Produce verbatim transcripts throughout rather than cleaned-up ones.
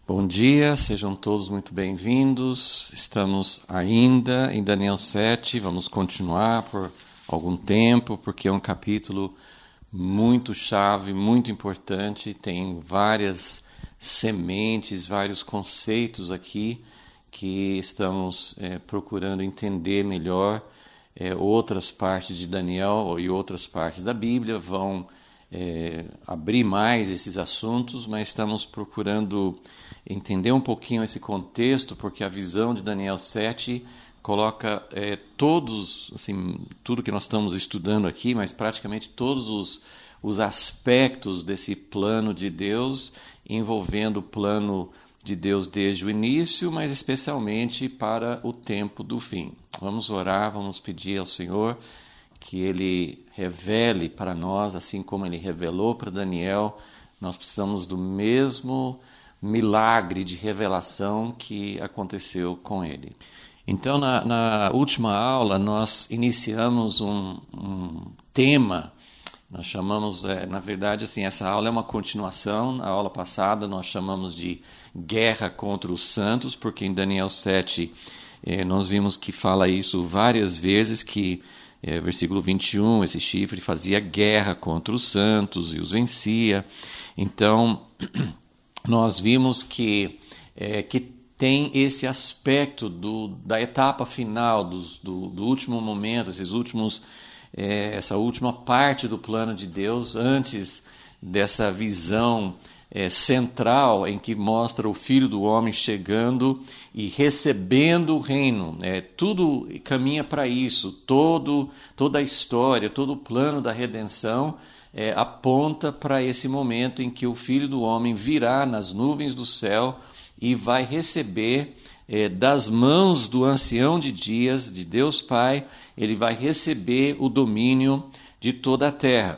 Bom dia, sejam todos muito bem-vindos. Estamos ainda em Daniel sete, vamos continuar por algum tempo, porque é um capítulo muito chave, muito importante, tem várias sementes, vários conceitos aqui que estamos é, procurando entender melhor. É, outras partes de Daniel e outras partes da Bíblia vão é, abrir mais esses assuntos, mas estamos procurando entender um pouquinho esse contexto, porque a visão de Daniel sete coloca é, todos, assim, tudo que nós estamos estudando aqui, mas praticamente todos os, os aspectos desse plano de Deus, envolvendo o plano de Deus desde o início, mas especialmente para o tempo do fim. Vamos orar, vamos pedir ao Senhor que Ele revele para nós, assim como Ele revelou para Daniel. Nós precisamos do mesmo milagre de revelação que aconteceu com ele. Então, na, na última aula, nós iniciamos um, um tema, nós chamamos, é, na verdade, assim, essa aula é uma continuação. Na aula passada nós chamamos de guerra contra os santos, porque em Daniel sete eh, nós vimos que fala isso várias vezes, que eh, versículo vinte e um, esse chifre fazia guerra contra os santos e os vencia. Então, nós vimos que, é, que tem esse aspecto do, da etapa final, dos, do, do último momento, esses últimos, é, essa última parte do plano de Deus, antes dessa visão é, central em que mostra o Filho do Homem chegando e recebendo o reino. É, tudo caminha para isso, todo, toda a história, todo o plano da redenção É, aponta para esse momento em que o Filho do Homem virá nas nuvens do céu e vai receber é, das mãos do ancião de dias, de Deus Pai, ele vai receber o domínio de toda a terra.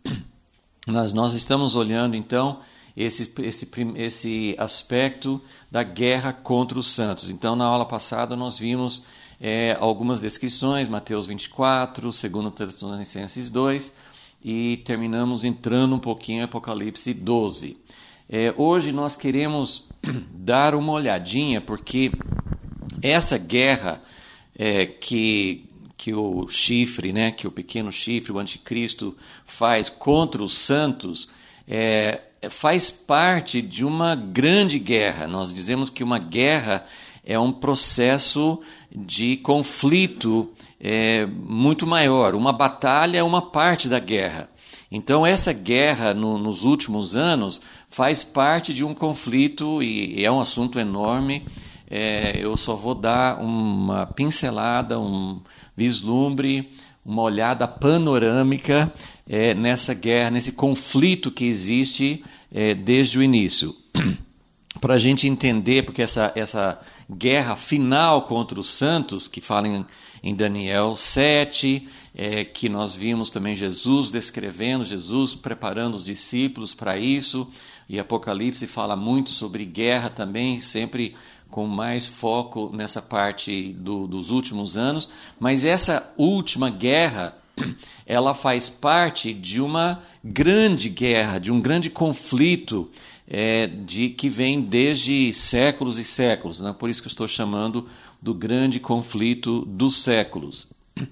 Nós, nós estamos olhando, então, esse, esse, esse aspecto da guerra contra os santos. Então, na aula passada, nós vimos é, algumas descrições, Mateus vinte e quatro, dois Tessalonicenses dois, e terminamos entrando um pouquinho em Apocalipse doze. É, hoje nós queremos dar uma olhadinha, porque essa guerra é, que, que o chifre, né, que o pequeno chifre, o anticristo, faz contra os santos, é, faz parte de uma grande guerra. Nós dizemos que uma guerra é um processo de conflito É muito maior. Uma batalha é uma parte da guerra. Então, essa guerra no, nos últimos anos faz parte de um conflito e, e é um assunto enorme. É, eu só vou dar uma pincelada, um vislumbre, uma olhada panorâmica é, nessa guerra, nesse conflito que existe é, desde o início. Para a gente entender, porque essa, essa guerra final contra os santos, que fala em, em Daniel sete, é, que nós vimos também Jesus descrevendo, Jesus preparando os discípulos para isso, e Apocalipse fala muito sobre guerra também, sempre com mais foco nessa parte do, dos últimos anos, mas essa última guerra, ela faz parte de uma grande guerra, de um grande conflito, É, de que vem desde séculos e séculos, né? Por isso que eu estou chamando do grande conflito dos séculos.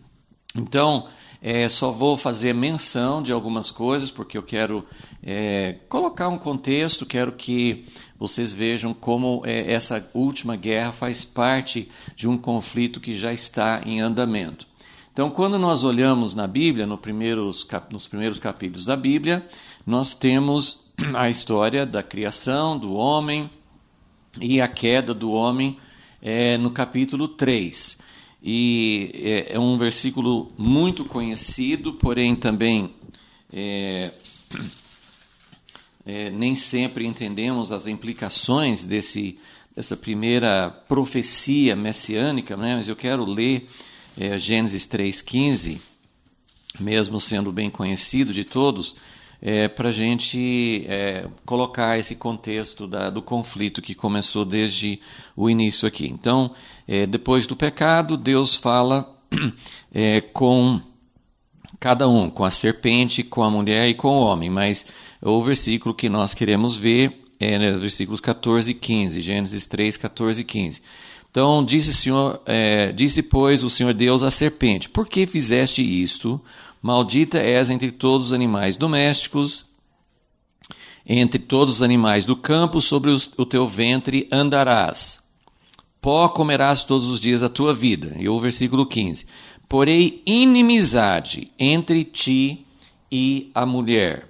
Então, é, só vou fazer menção de algumas coisas, porque eu quero é, colocar um contexto, quero que vocês vejam como é, essa última guerra faz parte de um conflito que já está em andamento. Então, quando nós olhamos na Bíblia, no primeiros, nos primeiros capítulos da Bíblia, nós temos a história da criação do homem e a queda do homem é, no capítulo três. E é, é um versículo muito conhecido, porém também é, é, nem sempre entendemos as implicações desse, dessa primeira profecia messiânica, né? Mas eu quero ler é, Gênesis três, quinze, mesmo sendo bem conhecido de todos, É, para a gente é, colocar esse contexto da, do conflito que começou desde o início aqui. Então, é, depois do pecado, Deus fala é, com cada um, com a serpente, com a mulher e com o homem. Mas o versículo que nós queremos ver é, né, versículos catorze e quinze, Gênesis três, catorze e quinze. Então, disse, Senhor, é, disse, pois, o Senhor Deus à serpente, por que fizeste isto? Maldita és entre todos os animais domésticos, entre todos os animais do campo, sobre os, o teu ventre andarás. Pó comerás todos os dias da tua vida. E o versículo quinze. Porém, inimizade entre ti e a mulher,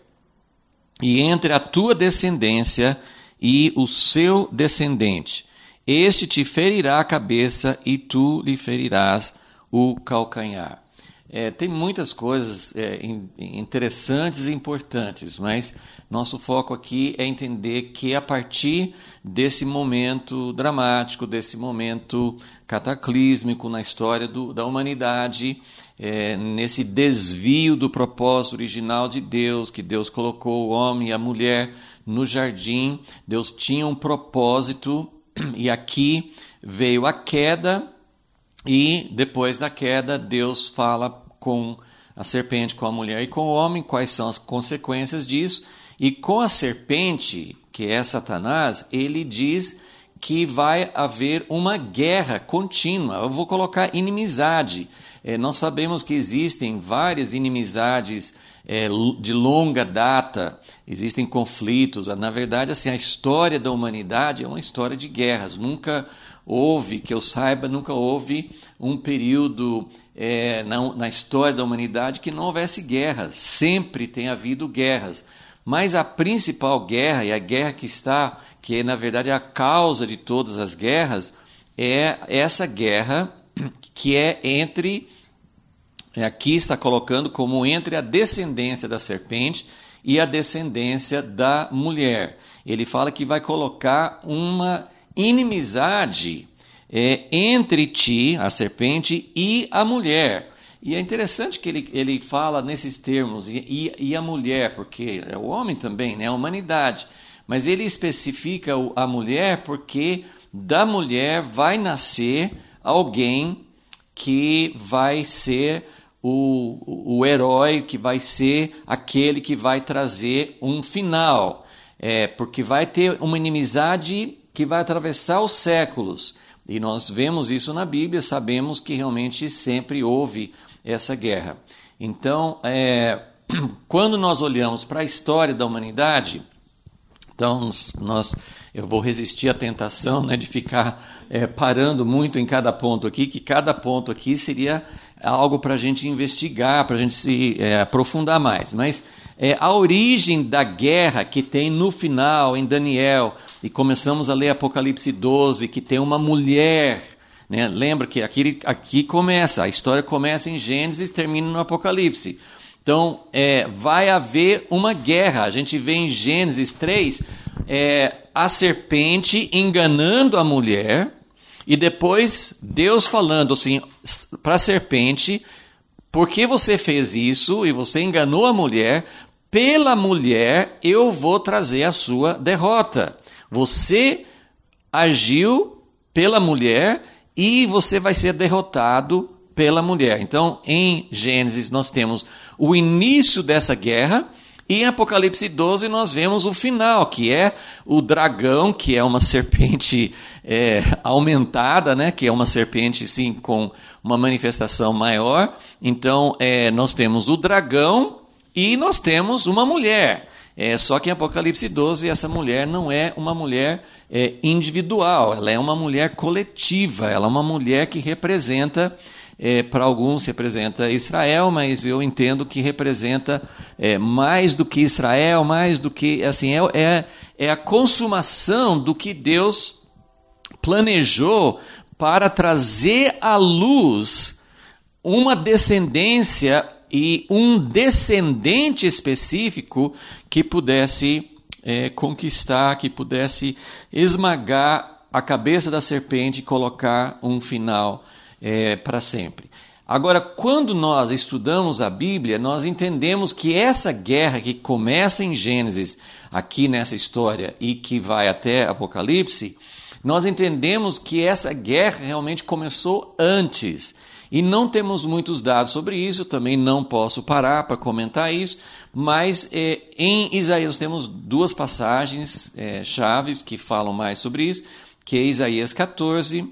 e entre a tua descendência e o seu descendente. Este te ferirá a cabeça e tu lhe ferirás o calcanhar. É, tem muitas coisas é, interessantes e importantes, mas nosso foco aqui é entender que a partir desse momento dramático, desse momento cataclísmico na história do, da humanidade, é, nesse desvio do propósito original de Deus, que Deus colocou o homem e a mulher no jardim, Deus tinha um propósito. E aqui veio a queda, e depois da queda, Deus fala com a serpente, com a mulher e com o homem, quais são as consequências disso. E com a serpente, que é Satanás, ele diz que vai haver uma guerra contínua. Eu vou colocar inimizade. É, nós sabemos que existem várias inimizades É, de longa data, existem conflitos. Na verdade, assim, a história da humanidade é uma história de guerras. Nunca houve, que eu saiba, nunca houve um período é, na, na história da humanidade que não houvesse guerras. Sempre tem havido guerras. Mas a principal guerra, e a guerra que está, que é, na verdade, a causa de todas as guerras, é essa guerra que é entre... Aqui está colocando como entre a descendência da serpente e a descendência da mulher. Ele fala que vai colocar uma inimizade é, entre ti, a serpente, e a mulher. E é interessante que ele, ele fala nesses termos, e, e, e a mulher, porque é o homem também, né, a humanidade. Mas ele especifica a mulher porque da mulher vai nascer alguém que vai ser O, o herói, que vai ser aquele que vai trazer um final, é, porque vai ter uma inimizade que vai atravessar os séculos, e nós vemos isso na Bíblia, sabemos que realmente sempre houve essa guerra. Então, é, quando nós olhamos para a história da humanidade, então nós, eu vou resistir à tentação, né, de ficar é, parando muito em cada ponto aqui, que cada ponto aqui seria algo para a gente investigar, para a gente se é, aprofundar mais. Mas é, a origem da guerra que tem no final, em Daniel, e começamos a ler Apocalipse doze, que tem uma mulher, né? Lembra que aqui, aqui começa, a história começa em Gênesis e termina no Apocalipse. Então, é, vai haver uma guerra. A gente vê em Gênesis três é, a serpente enganando a mulher, e depois Deus falando assim para a serpente, porque você fez isso e você enganou a mulher, pela mulher eu vou trazer a sua derrota. Você agiu pela mulher e você vai ser derrotado pela mulher. Então, em Gênesis nós temos o início dessa guerra, e em Apocalipse doze nós vemos o final, que é o dragão, que é uma serpente é, aumentada, né? Que é uma serpente sim, com uma manifestação maior. Então é, nós temos o dragão e nós temos uma mulher. É, só que em Apocalipse doze essa mulher não é uma mulher é, individual, ela é uma mulher coletiva, ela é uma mulher que representa... É, para alguns representa Israel, mas eu entendo que representa é, mais do que Israel, mais do que, assim, é, é, é a consumação do que Deus planejou para trazer à luz uma descendência e um descendente específico que pudesse é, conquistar, que pudesse esmagar a cabeça da serpente e colocar um final É, para sempre. Agora, quando nós estudamos a Bíblia, nós entendemos que essa guerra que começa em Gênesis, aqui nessa história, e que vai até Apocalipse, nós entendemos que essa guerra realmente começou antes. E não temos muitos dados sobre isso, também não posso parar para comentar isso, mas é, em Isaías temos duas passagens é, chaves que falam mais sobre isso, que é Isaías catorze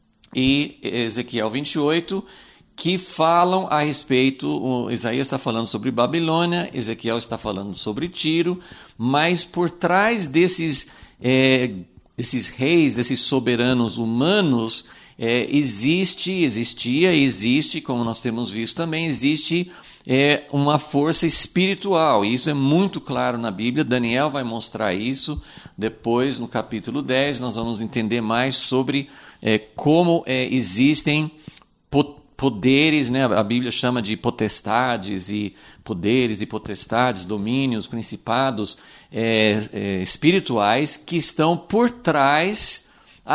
e Ezequiel vinte e oito, que falam a respeito, o Isaías está falando sobre Babilônia, Ezequiel está falando sobre Tiro, mas por trás desses, é, desses reis, desses soberanos humanos, é, existe, existia, existe, como nós temos visto também, existe é, uma força espiritual, e isso é muito claro na Bíblia. Daniel vai mostrar isso, depois no capítulo dez nós vamos entender mais sobre é, como é, existem potências, poderes, né? A Bíblia chama de potestades e poderes e potestades, domínios, principados é, é, espirituais que estão por trás,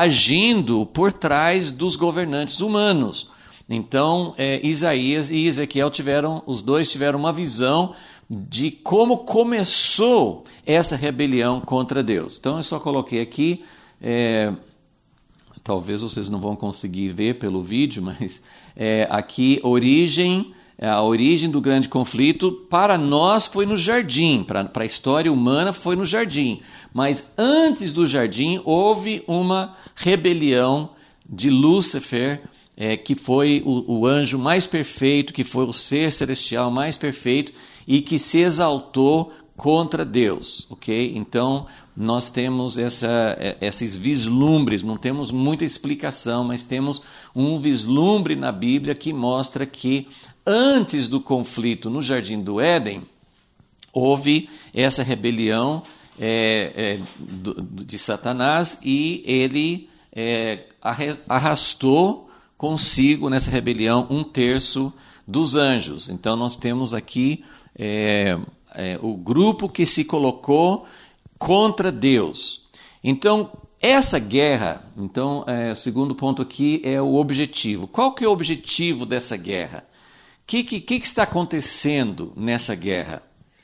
agindo por trás dos governantes humanos. Então, é, Isaías e Ezequiel tiveram, os dois tiveram uma visão de como começou essa rebelião contra Deus. Então, eu só coloquei aqui, é, talvez vocês não vão conseguir ver pelo vídeo, mas É, aqui, origem, a origem do grande conflito, para nós foi no jardim, para a história humana foi no jardim, mas antes do jardim houve uma rebelião de Lúcifer, é, que foi o, o anjo mais perfeito, que foi o ser celestial mais perfeito e que se exaltou contra Deus, ok? Então, nós temos essa, esses vislumbres, não temos muita explicação, mas temos um vislumbre na Bíblia que mostra que antes do conflito no Jardim do Éden, houve essa rebelião é, é, do, de Satanás e ele é, arrastou consigo nessa rebelião um terço dos anjos. Então, nós temos aqui é, é, o grupo que se colocou contra Deus. Então, essa guerra, então, é, o segundo ponto aqui é o objetivo. Qual que é o objetivo dessa guerra? O que, que, que está acontecendo nessa guerra?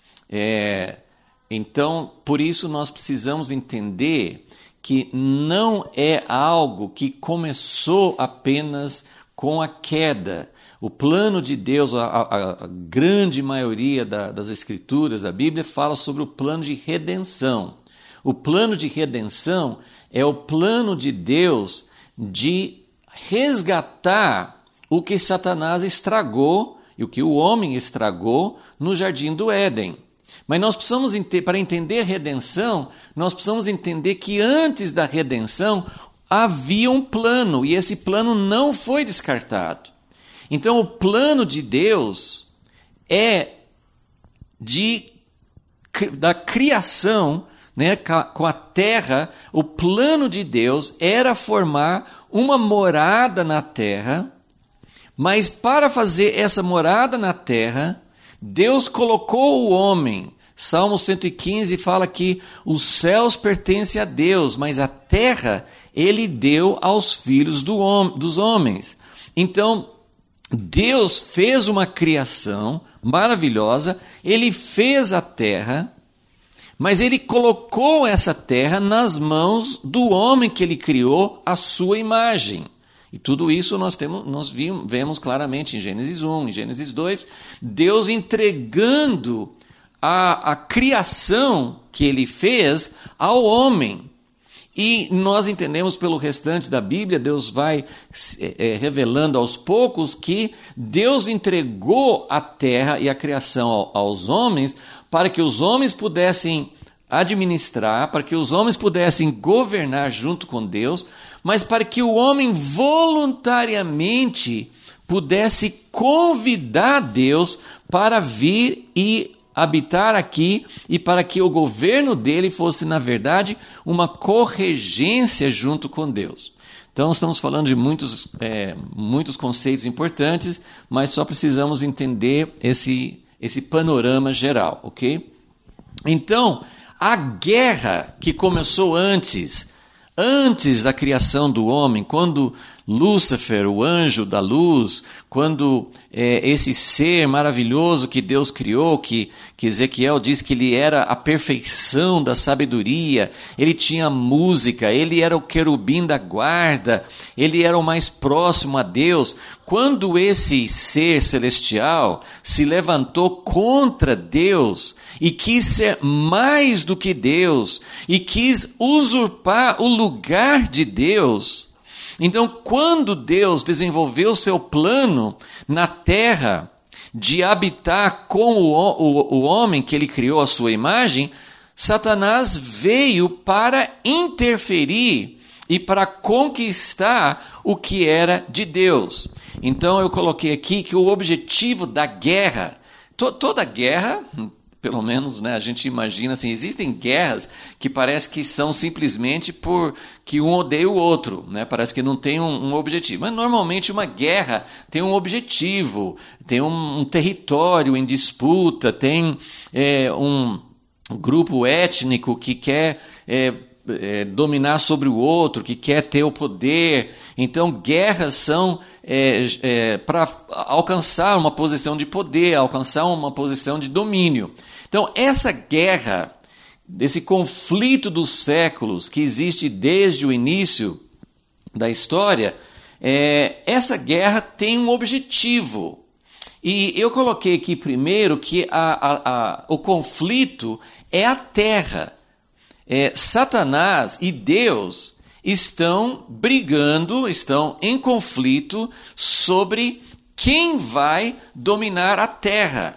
É, então, por isso nós precisamos entender que não é algo que começou apenas com a queda. O plano de Deus, a, a, a grande maioria da, das escrituras da Bíblia fala sobre o plano de redenção. O plano de redenção é o plano de Deus de resgatar o que Satanás estragou e o que o homem estragou no Jardim do Éden. Mas nós precisamos, para entender redenção, nós precisamos entender que antes da redenção havia um plano e esse plano não foi descartado. Então, o plano de Deus é de, da criação, né, com a terra. O plano de Deus era formar uma morada na terra, mas para fazer essa morada na terra, Deus colocou o homem. Salmo cento e quinze fala que os céus pertencem a Deus, mas a terra ele deu aos filhos do hom- dos homens. Então, Deus fez uma criação maravilhosa, ele fez a terra, mas ele colocou essa terra nas mãos do homem que ele criou à sua imagem. E tudo isso nós, temos, nós vimos, vemos claramente em Gênesis um, em Gênesis dois, Deus entregando a, a criação que ele fez ao homem. E nós entendemos pelo restante da Bíblia, Deus vai é, revelando aos poucos que Deus entregou a terra e a criação aos homens para que os homens pudessem administrar, para que os homens pudessem governar junto com Deus, mas para que o homem voluntariamente pudesse convidar Deus para vir e habitar aqui e para que o governo dele fosse, na verdade, uma corregência junto com Deus. Então, estamos falando de muitos, é, muitos conceitos importantes, mas só precisamos entender esse, esse panorama geral, ok? Então, a guerra que começou antes, antes da criação do homem, quando Lúcifer, o anjo da luz, quando é, esse ser maravilhoso que Deus criou, que, que Ezequiel diz que ele era a perfeição da sabedoria, ele tinha música, ele era o querubim da guarda, ele era o mais próximo a Deus. Quando esse ser celestial se levantou contra Deus e quis ser mais do que Deus e quis usurpar o lugar de Deus, então, quando Deus desenvolveu seu plano na terra de habitar com o, o, o homem que ele criou à sua imagem, Satanás veio para interferir e para conquistar o que era de Deus. Então, eu coloquei aqui que o objetivo da guerra, to, toda guerra... Pelo menos, né, a gente imagina assim, existem guerras que parece que são simplesmente por que um odeia o outro, né? Parece que não tem um, um objetivo. Mas normalmente uma guerra tem um objetivo, tem um, um território em disputa, tem é, um grupo étnico que quer é, é, dominar sobre o outro, que quer ter o poder. Então, guerras são é, é, para alcançar uma posição de poder, alcançar uma posição de domínio. Então, essa guerra, esse conflito dos séculos que existe desde o início da história, é, essa guerra tem um objetivo. E eu coloquei aqui primeiro que a, a, a, o conflito é a terra. É, Satanás e Deus estão brigando, estão em conflito sobre quem vai dominar a terra.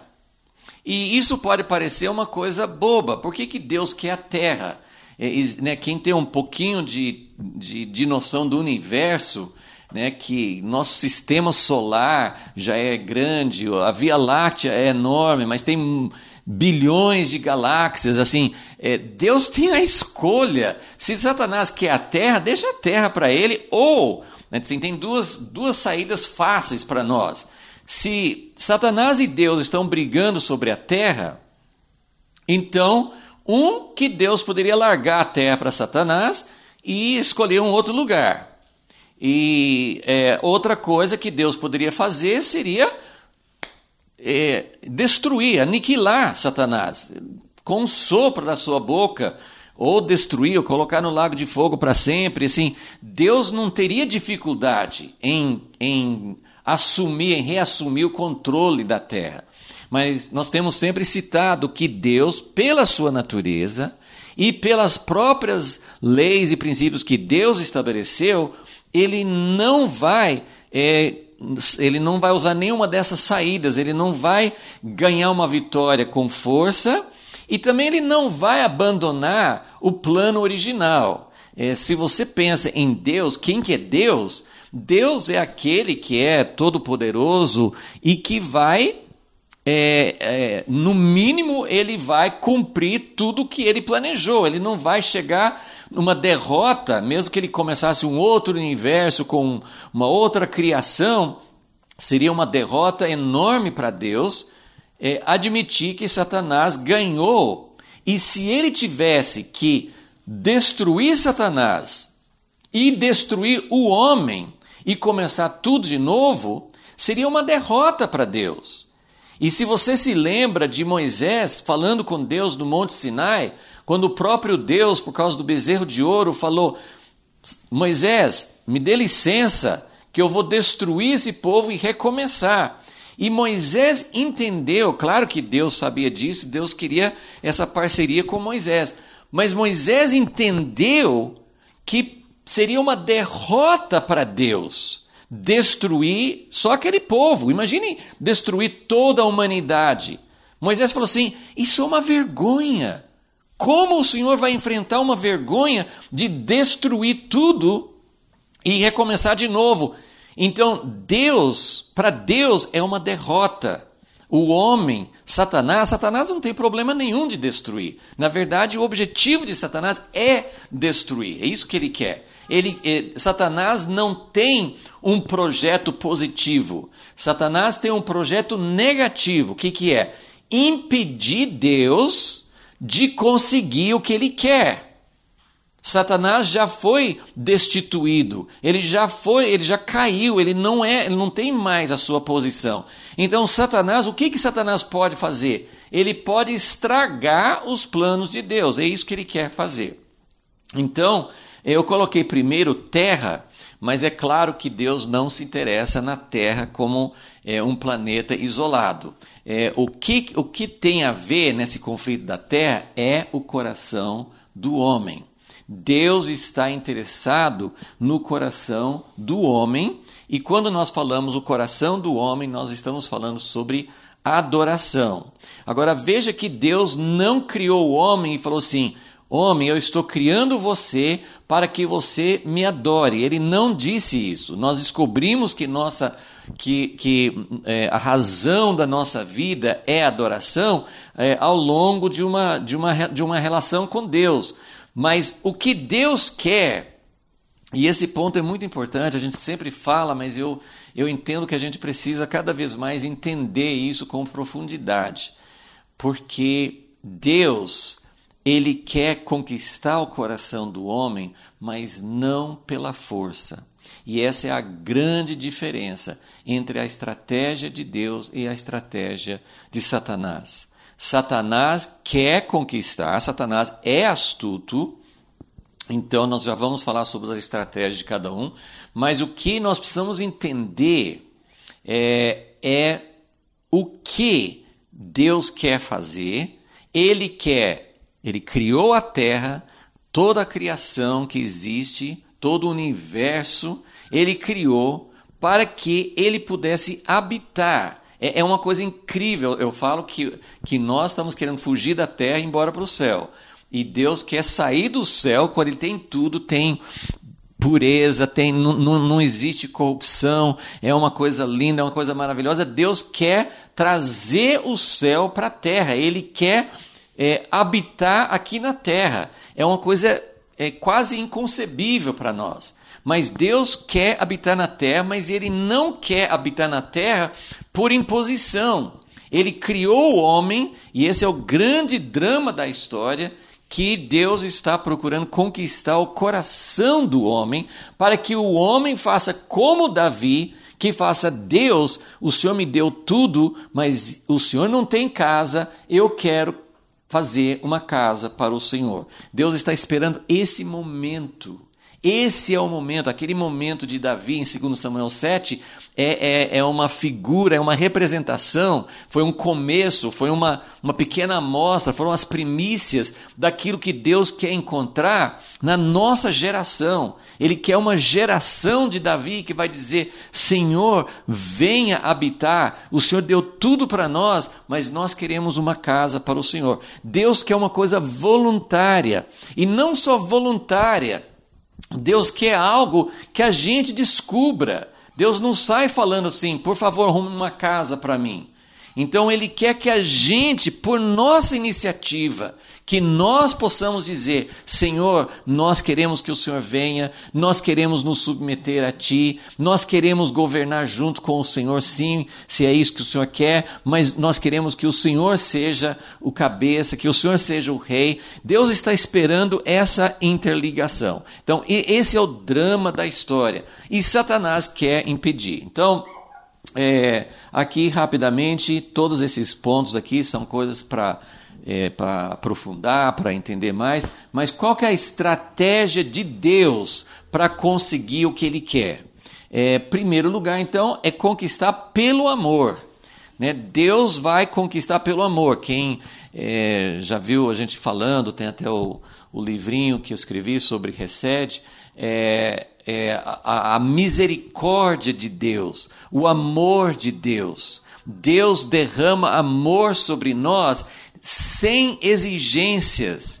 E isso pode parecer uma coisa boba. Por que que Deus quer a terra? É, né, quem tem um pouquinho de, de, de noção do universo, né, que nosso sistema solar já é grande, a Via Láctea é enorme, mas tem bilhões de galáxias, assim, é, Deus tem a escolha. Se Satanás quer a terra, deixa a terra para ele, ou, né, assim, tem duas, duas saídas fáceis para nós. Se Satanás e Deus estão brigando sobre a terra, então, um, que Deus poderia largar a terra para Satanás e escolher um outro lugar. E é, outra coisa que Deus poderia fazer seria é, destruir, aniquilar Satanás, com um sopro da sua boca, ou destruir, ou colocar no lago de fogo para sempre. Assim, Deus não teria dificuldade em... em assumir, em reassumir o controle da terra. Mas nós temos sempre citado que Deus, pela sua natureza e pelas próprias leis e princípios que Deus estabeleceu, ele não vai, é, ele não vai usar nenhuma dessas saídas, ele não vai ganhar uma vitória com força e também ele não vai abandonar o plano original. É, se você pensa em Deus, quem que é Deus? Deus é aquele que é todo-poderoso e que vai, é, é, no mínimo, ele vai cumprir tudo o que ele planejou. Ele não vai chegar numa derrota, mesmo que ele começasse um outro universo com uma outra criação, seria uma derrota enorme para Deus é, admitir que Satanás ganhou. E se ele tivesse que destruir Satanás e destruir o homem, e começar tudo de novo, seria uma derrota para Deus. E se você se lembra de Moisés falando com Deus no Monte Sinai, quando o próprio Deus, por causa do bezerro de ouro, falou: Moisés, me dê licença, que eu vou destruir esse povo e recomeçar. E Moisés entendeu, claro que Deus sabia disso, Deus queria essa parceria com Moisés, mas Moisés entendeu que seria uma derrota para Deus destruir só aquele povo. Imaginem destruir toda a humanidade. Moisés falou assim: isso é uma vergonha. Como o Senhor vai enfrentar uma vergonha de destruir tudo e recomeçar de novo? Então, Deus, para Deus é uma derrota. O homem, Satanás, Satanás não tem problema nenhum de destruir. Na verdade, o objetivo de Satanás é destruir. É isso que ele quer. Ele, eh, Satanás não tem um projeto positivo. Satanás tem um projeto negativo. O que, que é? Impedir Deus de conseguir o que ele quer. Satanás já foi destituído, ele já foi, ele já caiu, ele não é, ele não tem mais a sua posição. Então Satanás, o que que Satanás pode fazer? Ele pode estragar os planos de Deus, é isso que ele quer fazer. Então, eu coloquei primeiro terra, mas é claro que Deus não se interessa na terra como é, um planeta isolado. É, o, que, o que tem a ver nesse conflito da terra é o coração do homem. Deus está interessado no coração do homem, e quando nós falamos o coração do homem, nós estamos falando sobre adoração. Agora veja que Deus não criou o homem e falou assim: homem, eu estou criando você para que você me adore. Ele não disse isso. Nós descobrimos que, nossa, que, que é, a razão da nossa vida é a adoração é, ao longo de uma, de, uma, de uma relação com Deus. Mas o que Deus quer, e esse ponto é muito importante, a gente sempre fala, mas eu, eu entendo que a gente precisa cada vez mais entender isso com profundidade. Porque Deus, Ele quer conquistar o coração do homem, mas não pela força. E essa é a grande diferença entre a estratégia de Deus e a estratégia de Satanás. Satanás quer conquistar, Satanás é astuto, então nós já vamos falar sobre as estratégias de cada um, mas o que nós precisamos entender é, é o que Deus quer fazer. Ele quer, ele criou a terra, toda a criação que existe, todo o universo, ele criou para que ele pudesse habitar. É uma coisa incrível, eu falo que, que nós estamos querendo fugir da terra e ir embora para o céu. E Deus quer sair do céu quando Ele tem tudo, tem pureza, tem, não, não existe corrupção, é uma coisa linda, é uma coisa maravilhosa. Deus quer trazer o céu para a terra, Ele quer é, habitar aqui na terra. É uma coisa é, quase inconcebível para nós. Mas Deus quer habitar na terra, mas Ele não quer habitar na terra por imposição. Ele criou o homem, e esse é o grande drama da história, que Deus está procurando conquistar o coração do homem, para que o homem faça como Davi, que faça: Deus, o Senhor me deu tudo, mas o Senhor não tem casa, eu quero fazer uma casa para o Senhor. Deus está esperando esse momento. Esse é o momento, aquele momento de Davi em segundo Samuel sete, é, é, é uma figura, é uma representação, foi um começo, foi uma, uma pequena amostra, foram as primícias daquilo que Deus quer encontrar na nossa geração. Ele quer uma geração de Davi que vai dizer: Senhor, venha habitar, o Senhor deu tudo para nós, mas nós queremos uma casa para o Senhor. Deus quer uma coisa voluntária, e não só voluntária, Deus quer algo que a gente descubra. Deus não sai falando assim: por favor, arrume uma casa para mim. Então Ele quer que a gente, por nossa iniciativa, que nós possamos dizer: Senhor, nós queremos que o Senhor venha, nós queremos nos submeter a Ti, nós queremos governar junto com o Senhor, sim, se é isso que o Senhor quer, mas nós queremos que o Senhor seja o cabeça, que o Senhor seja o rei. Deus está esperando essa interligação. Então, esse é o drama da história, e Satanás quer impedir. Então, É, aqui rapidamente, todos esses pontos aqui são coisas para é, para aprofundar, para entender mais, mas qual que é a estratégia de Deus para conseguir o que Ele quer? É, primeiro lugar, então, é conquistar pelo amor, né? Deus vai conquistar pelo amor. Quem é, já viu a gente falando, tem até o, o livrinho que eu escrevi sobre Resed, é, É, a, a misericórdia de Deus, o amor de Deus. Deus derrama amor sobre nós sem exigências,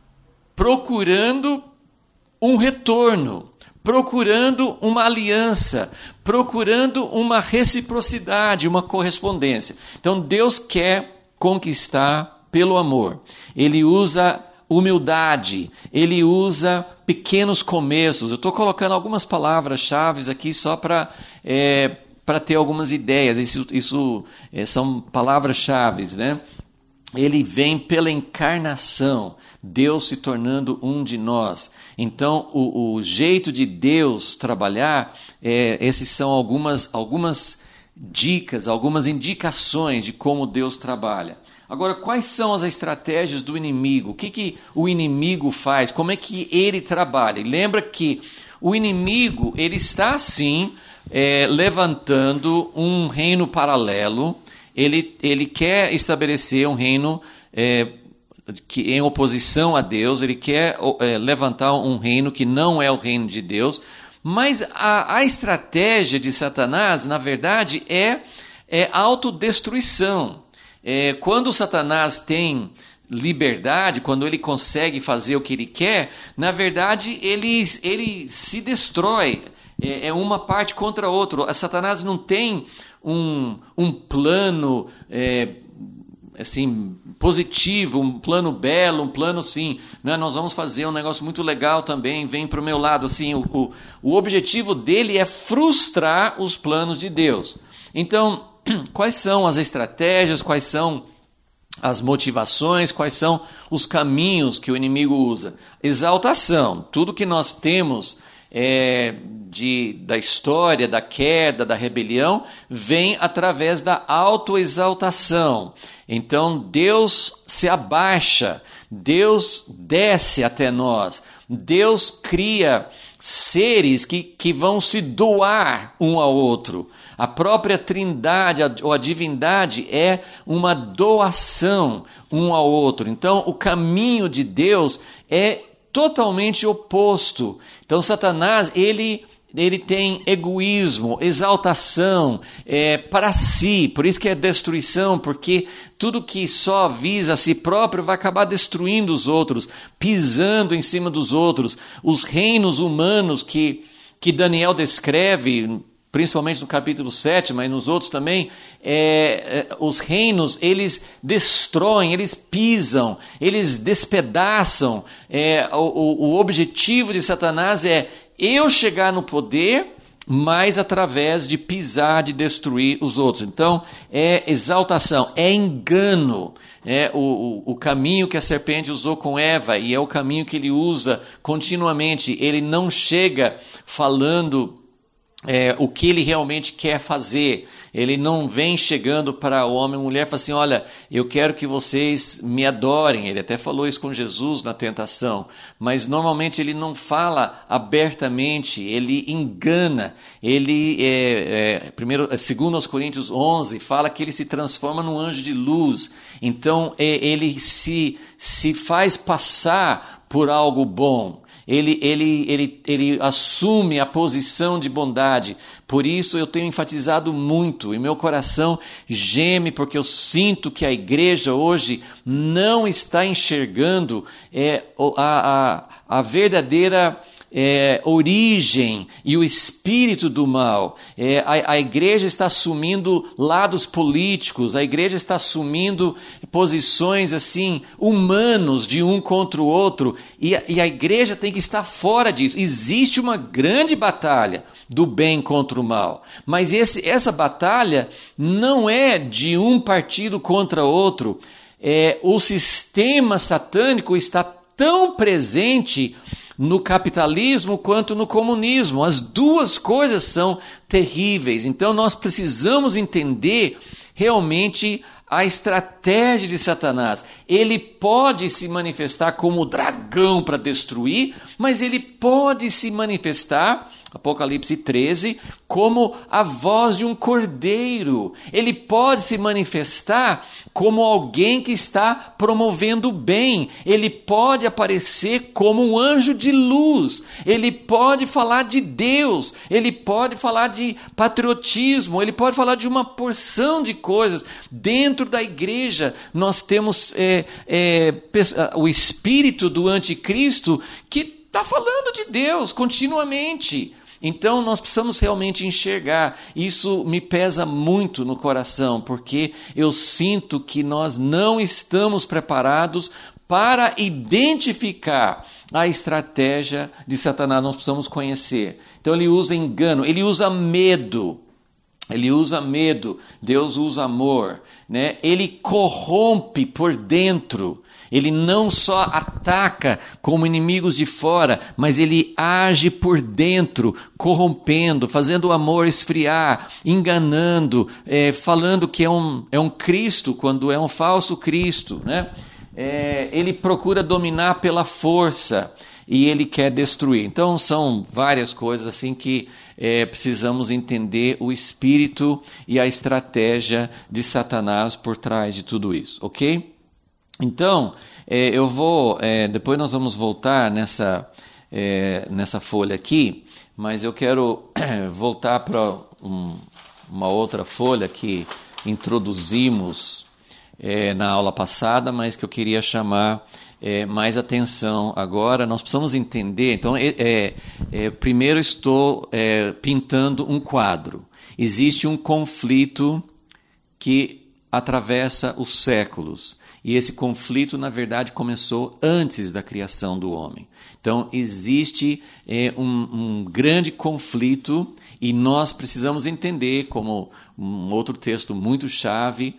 procurando um retorno, procurando uma aliança, procurando uma reciprocidade, uma correspondência. Então Deus quer conquistar pelo amor. Ele usa humildade, ele usa pequenos começos. Eu estou colocando algumas palavras-chave aqui só para é, para ter algumas ideias. Isso, isso é, são palavras-chave, né? ele vem pela encarnação, Deus se tornando um de nós. Então, o, o jeito de Deus trabalhar, é, esses são algumas, algumas dicas, algumas indicações de como Deus trabalha. Agora, quais são as estratégias do inimigo? O que, que o inimigo faz? Como é que ele trabalha? E lembra que o inimigo, ele está, sim, é, levantando um reino paralelo. Ele, ele quer estabelecer um reino é, que, em oposição a Deus, ele quer é, levantar um reino que não é o reino de Deus, mas a, a estratégia de Satanás, na verdade, é, é autodestruição. É, quando Satanás tem liberdade, quando ele consegue fazer o que ele quer, na verdade, ele, ele se destrói. É, é uma parte contra a outra. Satanás não tem Um, um plano é, assim, positivo, um plano belo, um plano assim, né? Nós vamos fazer um negócio muito legal também, vem para o meu lado. Assim, o, o, o objetivo dele é frustrar os planos de Deus. Então, quais são as estratégias, quais são as motivações, quais são os caminhos que o inimigo usa? Exaltação, tudo que nós temos É, de, da história, da queda, da rebelião, vem através da autoexaltação. Então Deus se abaixa, Deus desce até nós, Deus cria seres que, que vão se doar um ao outro. A própria trindade ou a divindade é uma doação um ao outro. Então o caminho de Deus é totalmente oposto. Então Satanás, ele, ele tem egoísmo, exaltação é, para si, por isso que é destruição, porque tudo que só visa a si próprio vai acabar destruindo os outros, pisando em cima dos outros. Os reinos humanos que, que Daniel descreve, principalmente no capítulo sete, mas nos outros também, é, é, os reinos, eles destroem, eles pisam, eles despedaçam. É, o, o objetivo de Satanás é eu chegar no poder, mas através de pisar, de destruir os outros. Então, é exaltação, é engano. É o, o, o caminho que a serpente usou com Eva, e é o caminho que ele usa continuamente. Ele não chega falando É, o que ele realmente quer fazer. Ele não vem chegando para o homem e mulher e fala assim, olha, eu quero que vocês me adorem. Ele até falou isso com Jesus na tentação, mas normalmente ele não fala abertamente, ele engana. Ele, é, é, primeiro, segundo aos Coríntios onze, fala que ele se transforma num anjo de luz. Então é, ele se, se faz passar por algo bom. Ele, ele, ele, ele assume a posição de bondade. Por isso eu tenho enfatizado muito, e meu coração geme, porque eu sinto que a igreja hoje não está enxergando é, a, a, a verdadeira é, origem e o espírito do mal. É, a, a igreja está assumindo lados políticos, a igreja está assumindo posições assim humanos de um contra o outro, e a, e a igreja tem que estar fora disso. Existe uma grande batalha do bem contra o mal, mas esse, essa batalha não é de um partido contra outro. É, o sistema satânico está tão presente no capitalismo quanto no comunismo. As duas coisas são terríveis. Então nós precisamos entender realmente a estratégia de Satanás. Ele pode se manifestar como dragão para destruir, mas ele pode se manifestar, Apocalipse treze, como a voz de um cordeiro. Ele pode se manifestar como alguém que está promovendo o bem. Ele pode aparecer como um anjo de luz. Ele pode falar de Deus. Ele pode falar de patriotismo. Ele pode falar de uma porção de coisas. Dentro da igreja, nós temos é, é, o espírito do anticristo que está falando de Deus continuamente. Então nós precisamos realmente enxergar. Isso me pesa muito no coração, porque eu sinto que nós não estamos preparados para identificar a estratégia de Satanás. Nós precisamos conhecer. Então ele usa engano, ele usa medo. Ele usa medo, Deus usa amor, né? Ele corrompe por dentro. Ele não só ataca como inimigos de fora, mas ele age por dentro, corrompendo, fazendo o amor esfriar, enganando, é, falando que é um, é um Cristo quando é um falso Cristo, né? É, ele procura dominar pela força e ele quer destruir. Então são várias coisas assim que é, precisamos entender o espírito e a estratégia de Satanás por trás de tudo isso, ok? Então, é, eu vou, é, depois nós vamos voltar nessa, é, nessa folha aqui, mas eu quero é, voltar para um, uma outra folha que introduzimos é, na aula passada, mas que eu queria chamar é, mais atenção agora. Nós precisamos entender, então, é, é, é, primeiro estou é, pintando um quadro. Existe um conflito que atravessa os séculos. E esse conflito, na verdade, começou antes da criação do homem. Então, existe é, um, um grande conflito e nós precisamos entender, como um outro texto muito chave,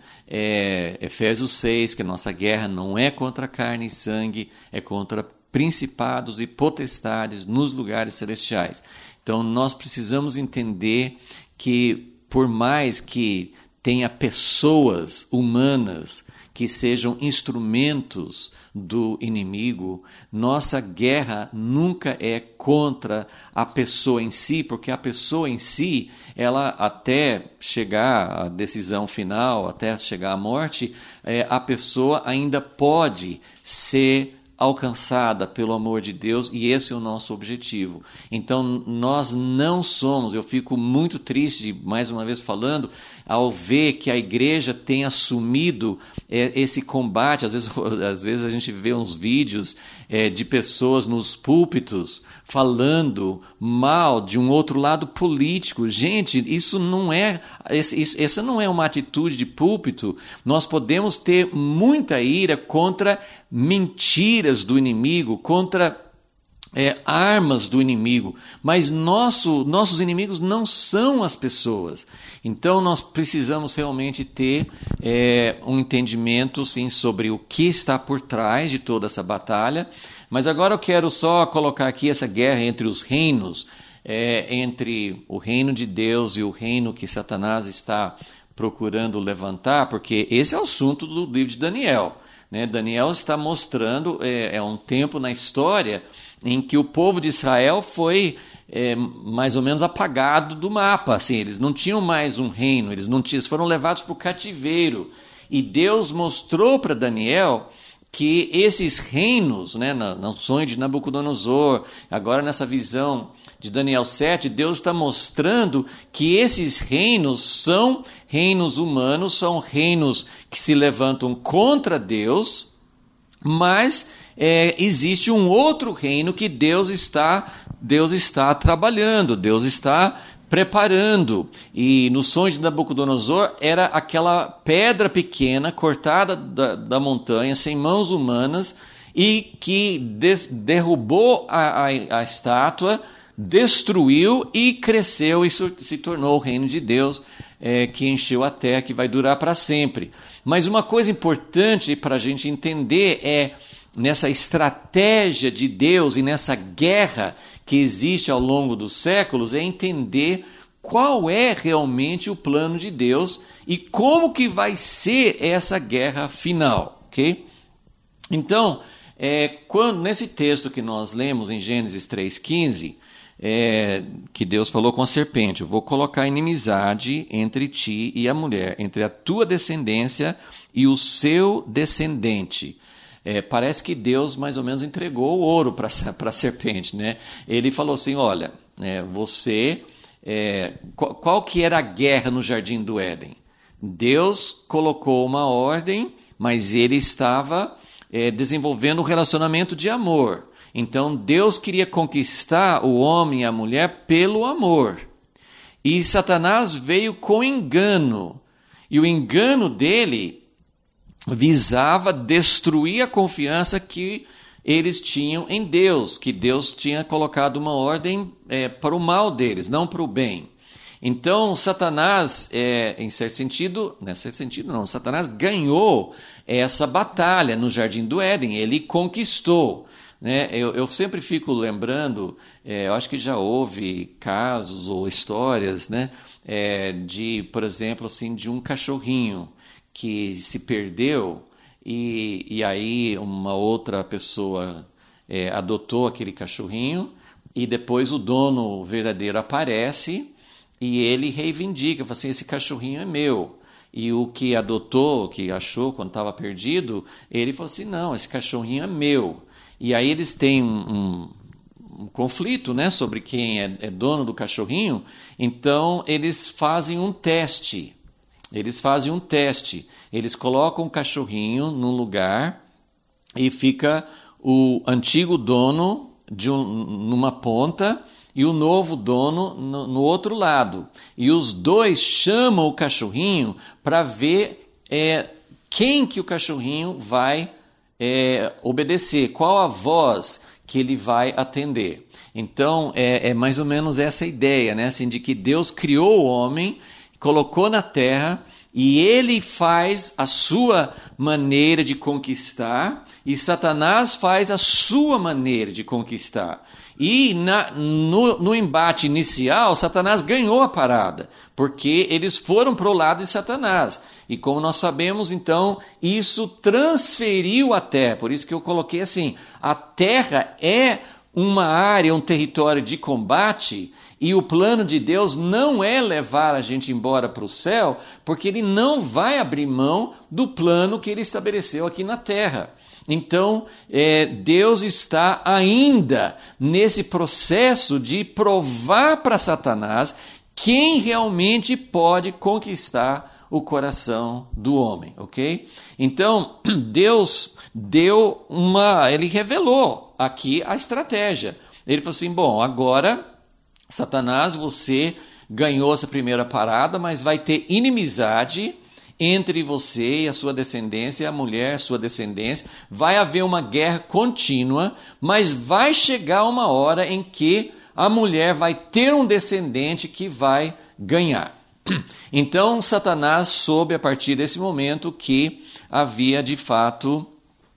é, Efésios seis, que a nossa guerra não é contra carne e sangue, é contra principados e potestades nos lugares celestiais. Então, nós precisamos entender que, por mais que tenha pessoas humanas que sejam instrumentos do inimigo, nossa guerra nunca é contra a pessoa em si, porque a pessoa em si, ela até chegar à decisão final, até chegar à morte, é, a pessoa ainda pode ser alcançada pelo amor de Deus, e esse é o nosso objetivo. Então nós não somos, eu fico muito triste, mais uma vez falando, ao ver que a igreja tem assumido é, esse combate. Às vezes, às vezes a gente vê uns vídeos é, de pessoas nos púlpitos falando mal de um outro lado político. Gente, isso não é, isso, essa não é uma atitude de púlpito. Nós podemos ter muita ira contra mentiras do inimigo, contra É, armas do inimigo, mas nosso, nossos inimigos não são as pessoas. Então nós precisamos realmente ter é, um entendimento sim, sobre o que está por trás de toda essa batalha. Mas agora eu quero só colocar aqui essa guerra entre os reinos, é, entre o reino de Deus e o reino que Satanás está procurando levantar, porque esse é o assunto do livro de Daniel. Né? Daniel está mostrando, é, é um tempo na história em que o povo de Israel foi é, mais ou menos apagado do mapa. Assim, eles não tinham mais um reino, eles, não tinham, eles foram levados para o cativeiro. E Deus mostrou para Daniel que esses reinos, né, no, no sonho de Nabucodonosor, agora nessa visão de Daniel sete, Deus está mostrando que esses reinos são reinos humanos, são reinos que se levantam contra Deus, mas É, existe um outro reino que Deus está, Deus está trabalhando, Deus está preparando. E no sonho de Nabucodonosor era aquela pedra pequena cortada da, da montanha, sem mãos humanas, e que de, derrubou a, a, a estátua, destruiu e cresceu e se tornou o reino de Deus, é, que encheu a terra, que vai durar para sempre. Mas uma coisa importante para a gente entender é, nessa estratégia de Deus e nessa guerra que existe ao longo dos séculos, é entender qual é realmente o plano de Deus e como que vai ser essa guerra final, ok? Então, é, quando, nesse texto que nós lemos em Gênesis três, quinze, é, que Deus falou com a serpente, eu vou colocar inimizade entre ti e a mulher, entre a tua descendência e o seu descendente. É, parece que Deus mais ou menos entregou o ouro para a serpente, né? Ele falou assim, olha, é, você, é, qual, qual que era a guerra no Jardim do Éden? Deus colocou uma ordem, mas ele estava é, desenvolvendo um relacionamento de amor. Então Deus queria conquistar o homem e a mulher pelo amor. E Satanás veio com engano. E o engano dele visava destruir a confiança que eles tinham em Deus, que Deus tinha colocado uma ordem é, para o mal deles, não para o bem. Então, Satanás, é, em certo sentido, não é certo sentido não, Satanás ganhou essa batalha no Jardim do Éden, ele conquistou. Né? Eu, eu sempre fico lembrando, é, eu acho que já houve casos ou histórias, né, é, de, por exemplo, assim, de um cachorrinho que se perdeu e, e aí uma outra pessoa é, adotou aquele cachorrinho e depois o dono verdadeiro aparece e ele reivindica, fala assim, esse cachorrinho é meu. E o que adotou, que achou quando estava perdido, ele falou assim, não, esse cachorrinho é meu. E aí eles têm um, um, um conflito, né, sobre quem é, é dono do cachorrinho, então eles fazem um teste. Eles fazem um teste. Eles colocam o cachorrinho num lugar e fica o antigo dono de um, numa ponta e o novo dono no, no outro lado. E os dois chamam o cachorrinho para ver é, quem que o cachorrinho vai é, obedecer, qual a voz que ele vai atender. Então, é, é mais ou menos essa ideia, né? Assim, de que Deus criou o homem, colocou na terra e ele faz a sua maneira de conquistar e Satanás faz a sua maneira de conquistar. E na, no, no embate inicial, Satanás ganhou a parada, porque eles foram para o lado de Satanás. E como nós sabemos, então, isso transferiu a terra. Por isso que eu coloquei assim, a terra é uma área, um território de combate, e o plano de Deus não é levar a gente embora para o céu, porque ele não vai abrir mão do plano que ele estabeleceu aqui na terra. Então, é, Deus está ainda nesse processo de provar para Satanás quem realmente pode conquistar o coração do homem, ok? Então, Deus deu uma... Ele revelou aqui a estratégia. Ele falou assim, bom, agora, Satanás, você ganhou essa primeira parada, mas vai ter inimizade entre você e a sua descendência, a mulher, a sua descendência, vai haver uma guerra contínua, mas vai chegar uma hora em que a mulher vai ter um descendente que vai ganhar. Então, Satanás soube a partir desse momento que havia de fato,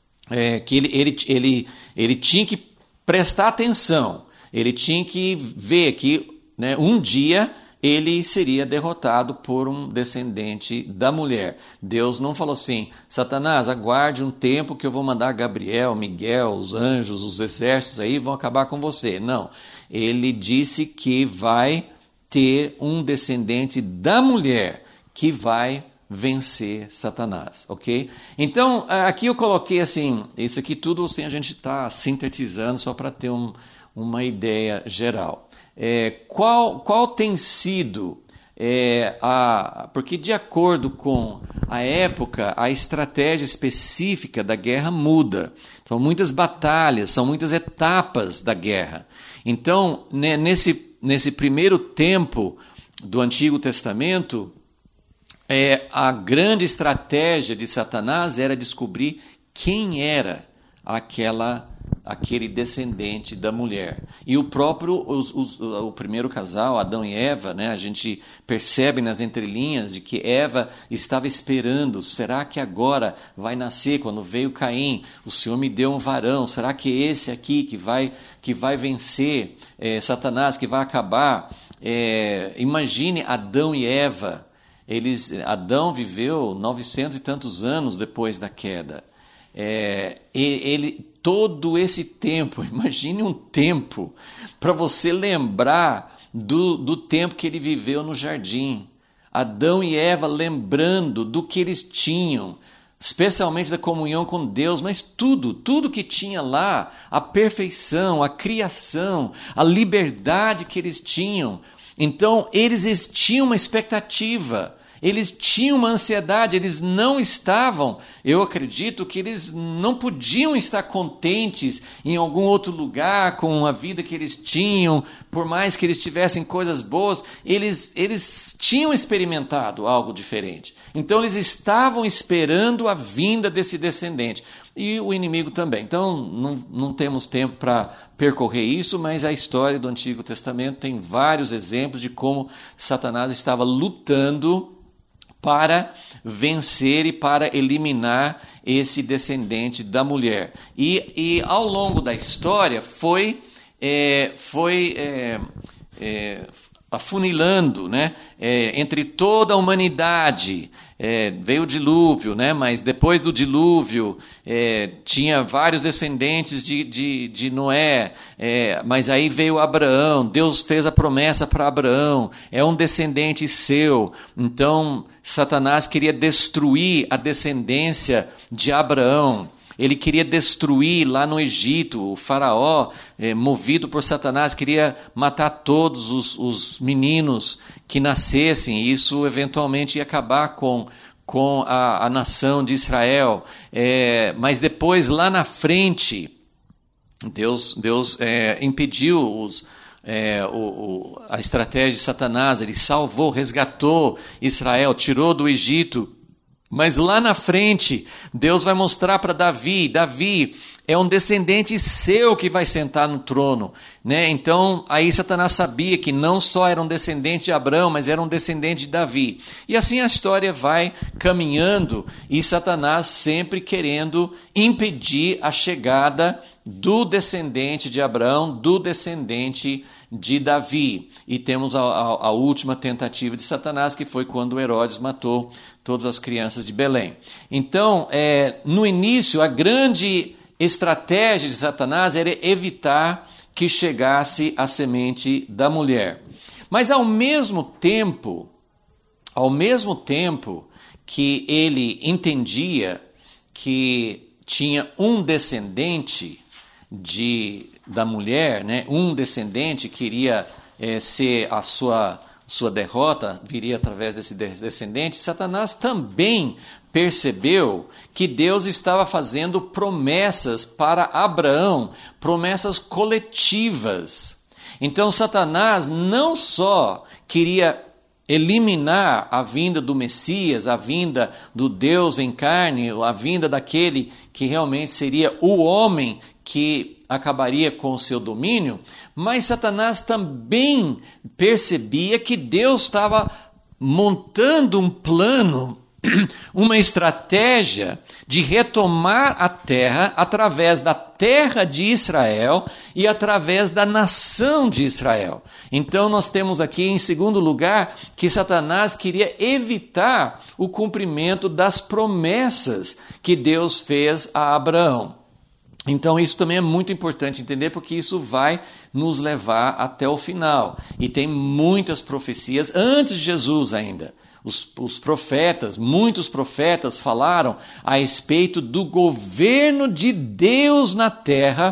é, que ele, ele, ele, ele tinha que prestar atenção, ele tinha que ver que, né, um dia ele seria derrotado por um descendente da mulher. Deus não falou assim, Satanás, aguarde um tempo que eu vou mandar Gabriel, Miguel, os anjos, os exércitos aí vão acabar com você. Não, ele disse que vai ter um descendente da mulher que vai vencer Satanás, ok? Então, aqui eu coloquei assim, isso aqui tudo assim, a gente está sintetizando só para ter um, uma ideia geral. É, qual, qual tem sido, é, a, porque de acordo com a época, a estratégia específica da guerra muda. São muitas batalhas, são muitas etapas da guerra. Então, né, nesse, nesse primeiro tempo do Antigo Testamento, é, a grande estratégia de Satanás era descobrir quem era aquela aquele descendente da mulher. E o próprio, os, os, o primeiro casal, Adão e Eva, né, a gente percebe nas entrelinhas de que Eva estava esperando, será que agora vai nascer, quando veio Caim, o Senhor me deu um varão, será que é esse aqui que vai, que vai vencer é, Satanás, que vai acabar? É, imagine Adão e Eva, eles, Adão viveu novecentos e tantos anos depois da queda. É, ele, todo esse tempo, imagine um tempo para você lembrar do, do tempo que ele viveu no jardim. Adão e Eva lembrando do que eles tinham, especialmente da comunhão com Deus, mas tudo, tudo que tinha lá, a perfeição, a criação, a liberdade que eles tinham. Então, eles tinham uma expectativa. Eles tinham uma ansiedade, eles não estavam, eu acredito que eles não podiam estar contentes em algum outro lugar com a vida que eles tinham, por mais que eles tivessem coisas boas, eles, eles tinham experimentado algo diferente. Então eles estavam esperando a vinda desse descendente. e o inimigo também. Então, não, não temos tempo para percorrer isso, mas a história do Antigo Testamento tem vários exemplos de como Satanás estava lutando para vencer e para eliminar esse descendente da mulher. E, e ao longo da história foi, é, foi é, é, afunilando, né? É, entre toda a humanidade. É, veio o dilúvio, né? Mas depois do dilúvio é, tinha vários descendentes de, de, de Noé, é, mas aí veio Abraão, Deus fez a promessa para Abraão, é um descendente seu. Então Satanás queria destruir a descendência de Abraão. Ele queria destruir lá no Egito, o faraó, eh, movido por Satanás, queria matar todos os, os meninos que nascessem. Isso eventualmente ia acabar com, com a, a nação de Israel. É, mas depois, lá na frente, Deus, Deus é, impediu os, é, o, o, a estratégia de Satanás. Ele salvou, resgatou Israel, tirou do Egito. Mas lá na frente, Deus vai mostrar para Davi, Davi é um descendente seu que vai sentar no trono, né? Então, aí Satanás sabia que não só era um descendente de Abraão, mas era um descendente de Davi. E assim a história vai caminhando e Satanás sempre querendo impedir a chegada do descendente de Abraão, do descendente de Davi. E temos a, a, a última tentativa de Satanás, que foi quando Herodes matou todas as crianças de Belém. Então, é, no início, a grande estratégia de Satanás era evitar que chegasse a semente da mulher. Mas ao mesmo tempo, ao mesmo tempo que ele entendia que tinha um descendente de, da mulher, né? Um descendente queria é, ser a sua, sua derrota, viria através desse descendente, Satanás também percebeu que Deus estava fazendo promessas para Abraão, promessas coletivas. Então Satanás não só queria eliminar a vinda do Messias, a vinda do Deus em carne, a vinda daquele que realmente seria o homem que acabaria com o seu domínio, mas Satanás também percebia que Deus estava montando um plano, uma estratégia de retomar a terra através da terra de Israel e através da nação de Israel. Então nós temos aqui em segundo lugar que Satanás queria evitar o cumprimento das promessas que Deus fez a Abraão. Então isso também é muito importante entender, porque isso vai nos levar até o final. E tem muitas profecias antes de Jesus ainda. Os, os profetas, muitos profetas falaram a respeito do governo de Deus na terra,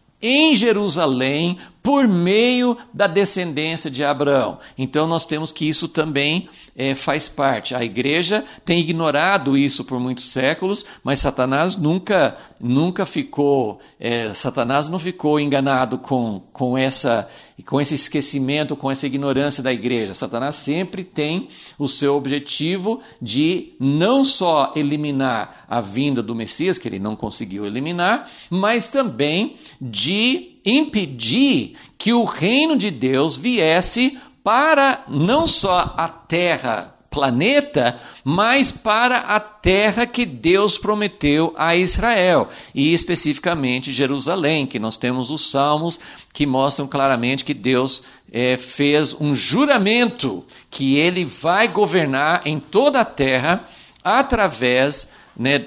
em Jerusalém, por meio da descendência de Abraão. Então nós temos que isso também é, faz parte. A igreja tem ignorado isso por muitos séculos, mas Satanás nunca, nunca ficou, é, Satanás não ficou enganado com, com, essa, com esse esquecimento, com essa ignorância da igreja. Satanás sempre tem o seu objetivo de não só eliminar a vinda do Messias, que ele não conseguiu eliminar, mas também de impedir que o reino de Deus viesse para não só a terra, planeta, mas para a terra que Deus prometeu a Israel, e especificamente Jerusalém, que nós temos os salmos que mostram claramente que Deus é, fez um juramento que ele vai governar em toda a terra através, né,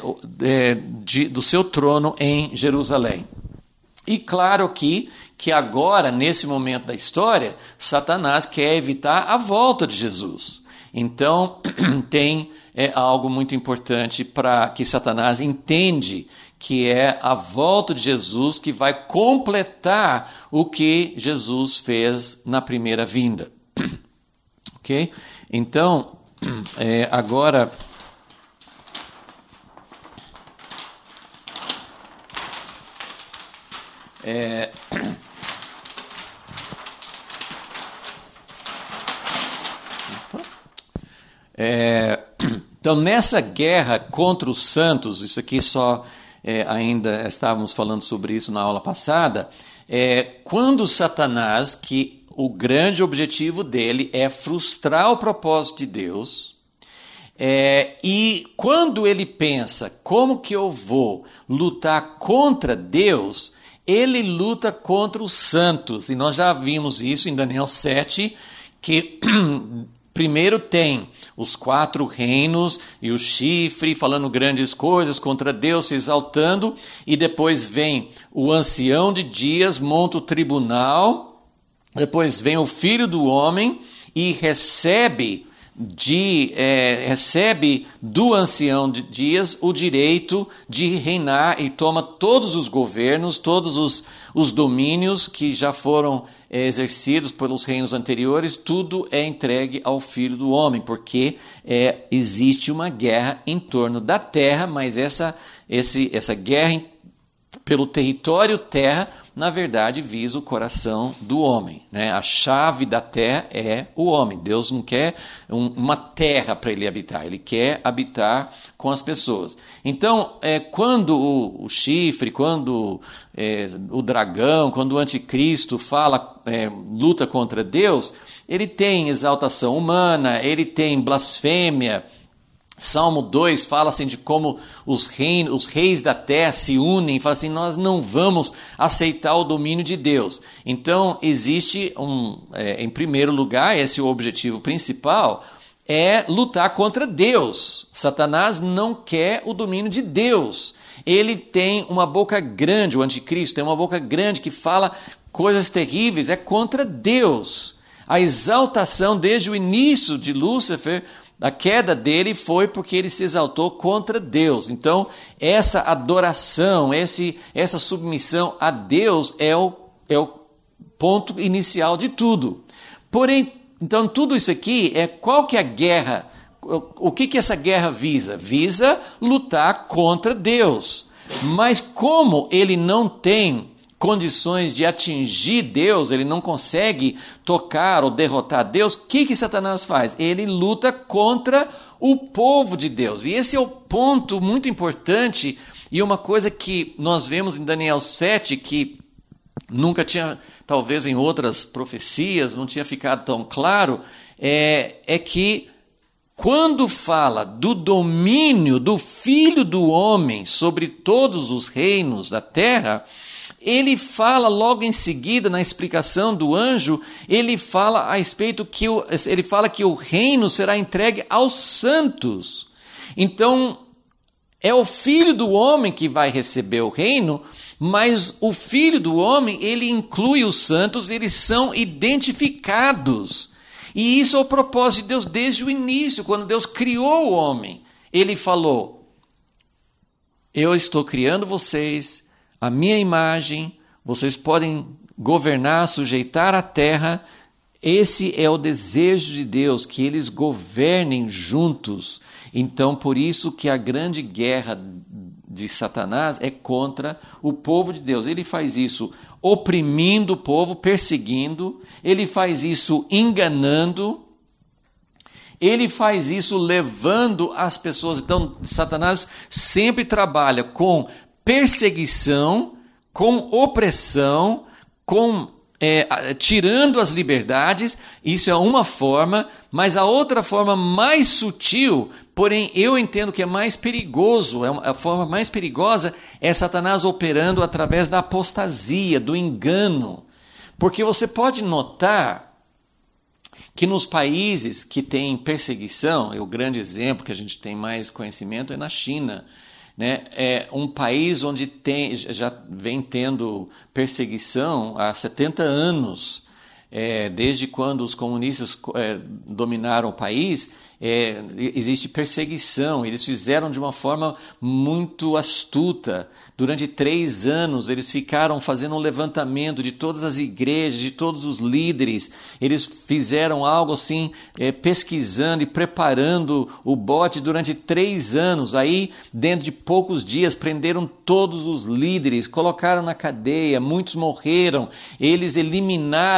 de, do seu trono em Jerusalém. E claro que, que agora, nesse momento da história, Satanás quer evitar a volta de Jesus. Então, tem é, algo muito importante para que Satanás entende, que é a volta de Jesus, que vai completar o que Jesus fez na primeira vinda. Ok? Então, é, agora... É... É... Então, nessa guerra contra os santos, isso aqui só é, ainda estávamos falando sobre isso na aula passada, é, quando Satanás, que o grande objetivo dele é frustrar o propósito de Deus, é, e quando ele pensa, como que eu vou lutar contra Deus, ele luta contra os santos. E nós já vimos isso em Daniel sete, que primeiro tem os quatro reinos e o chifre falando grandes coisas contra Deus, se exaltando, e depois vem o ancião de dias, monta o tribunal, depois vem o filho do homem e recebe, de, é, recebe do ancião de dias o direito de reinar e toma todos os governos, todos os, os domínios que já foram é, exercidos pelos reinos anteriores, tudo é entregue ao filho do homem, porque é, existe uma guerra em torno da terra, mas essa, esse, essa guerra em, pelo território terra, na verdade, visa o coração do homem, né? A chave da terra é o homem. Deus não quer um, uma terra para ele habitar, ele quer habitar com as pessoas. Então, é, quando o, o chifre, quando é, o dragão, quando o anticristo fala, é, luta contra Deus, ele tem exaltação humana, ele tem blasfêmia. Salmo dois fala assim de como os, reis, os reis da terra se unem e falam assim, nós não vamos aceitar o domínio de Deus. Então, existe, um, é, em primeiro lugar, esse é o objetivo principal, é lutar contra Deus. Satanás não quer o domínio de Deus. Ele tem uma boca grande, o anticristo tem uma boca grande que fala coisas terríveis, é contra Deus. A exaltação desde o início de Lúcifer, a queda dele foi porque ele se exaltou contra Deus. Então, essa adoração, esse, essa submissão a Deus é o, é o ponto inicial de tudo. Porém, então, tudo isso aqui é qual que é a guerra? O, o que, que essa guerra visa? Visa lutar contra Deus. Mas como ele não tem condições de atingir Deus, ele não consegue tocar ou derrotar Deus, o que, que Satanás faz? Ele luta contra o povo de Deus. E esse é o ponto muito importante e uma coisa que nós vemos em Daniel sete, que nunca tinha, talvez em outras profecias, não tinha ficado tão claro, é, é que quando fala do domínio do Filho do Homem sobre todos os reinos da terra, ele fala logo em seguida, na explicação do anjo, ele fala a respeito que o, ele fala que o reino será entregue aos santos. Então, é o Filho do Homem que vai receber o reino, mas o Filho do Homem, ele inclui os santos, eles são identificados. E isso é o propósito de Deus desde o início, quando Deus criou o homem. Ele falou, eu estou criando vocês, a minha imagem, vocês podem governar, sujeitar a terra. Esse é o desejo de Deus, que eles governem juntos. Então, por isso que a grande guerra de Satanás é contra o povo de Deus. Ele faz isso oprimindo o povo, perseguindo. Ele faz isso enganando. Ele faz isso levando as pessoas. Então, Satanás sempre trabalha com perseguição, com opressão, com é, tirando as liberdades. Isso é uma forma, mas a outra forma mais sutil, porém eu entendo que é mais perigoso, é uma, a forma mais perigosa é Satanás operando através da apostasia, do engano. Porque você pode notar que nos países que têm perseguição, e o grande exemplo que a gente tem mais conhecimento é na China, né? É um país onde tem, já vem tendo perseguição há setenta anos, é, desde quando os comunistas é, dominaram o país, é, existe perseguição. Eles fizeram de uma forma muito astuta. Durante três anos, eles ficaram fazendo um levantamento de todas as igrejas, de todos os líderes. Eles fizeram algo assim, é, pesquisando e preparando o bote durante três anos. Aí, dentro de poucos dias, prenderam todos os líderes, colocaram na cadeia, muitos morreram. Eles eliminaram a,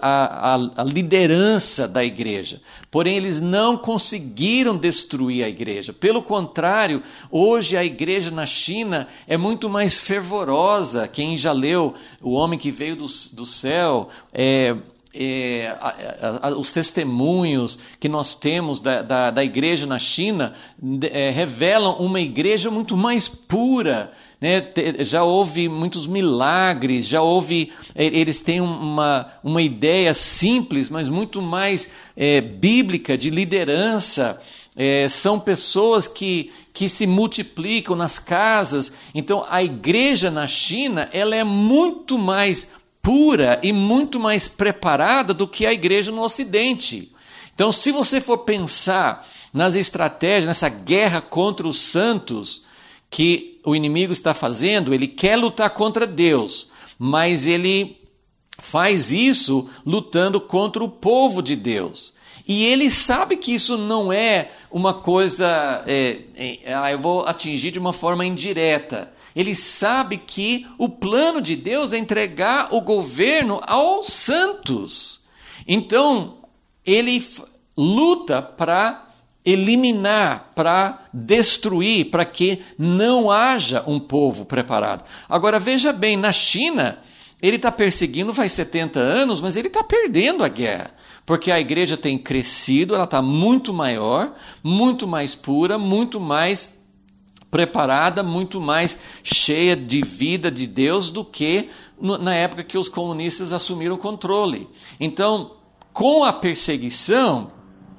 a, a, a liderança da igreja. Porém, eles não conseguiram destruir a igreja. Pelo contrário, hoje a igreja na China é muito mais fervorosa. Quem já leu O Homem que Veio do, do Céu, é, é, a, a, os testemunhos que nós temos da, da, da igreja na China é, revelam uma igreja muito mais pura. Né, já houve muitos milagres, já houve, eles têm uma, uma ideia simples, mas muito mais é, bíblica de liderança. É, são pessoas que, que se multiplicam nas casas. Então a igreja na China ela é muito mais pura e muito mais preparada do que a igreja no Ocidente. Então, se você for pensar nas estratégias, nessa guerra contra os santos que o inimigo está fazendo, ele quer lutar contra Deus, mas ele faz isso lutando contra o povo de Deus. E ele sabe que isso não é uma coisa, é, é, ah, eu vou atingir de uma forma indireta. Ele sabe que o plano de Deus é entregar o governo aos santos. Então, ele f- luta para eliminar, para destruir, para que não haja um povo preparado. Agora, veja bem, na China, ele está perseguindo faz setenta anos, mas ele está perdendo a guerra, porque a igreja tem crescido, ela está muito maior, muito mais pura, muito mais preparada, muito mais cheia de vida de Deus do que no, na época que os comunistas assumiram o controle. Então, com a perseguição,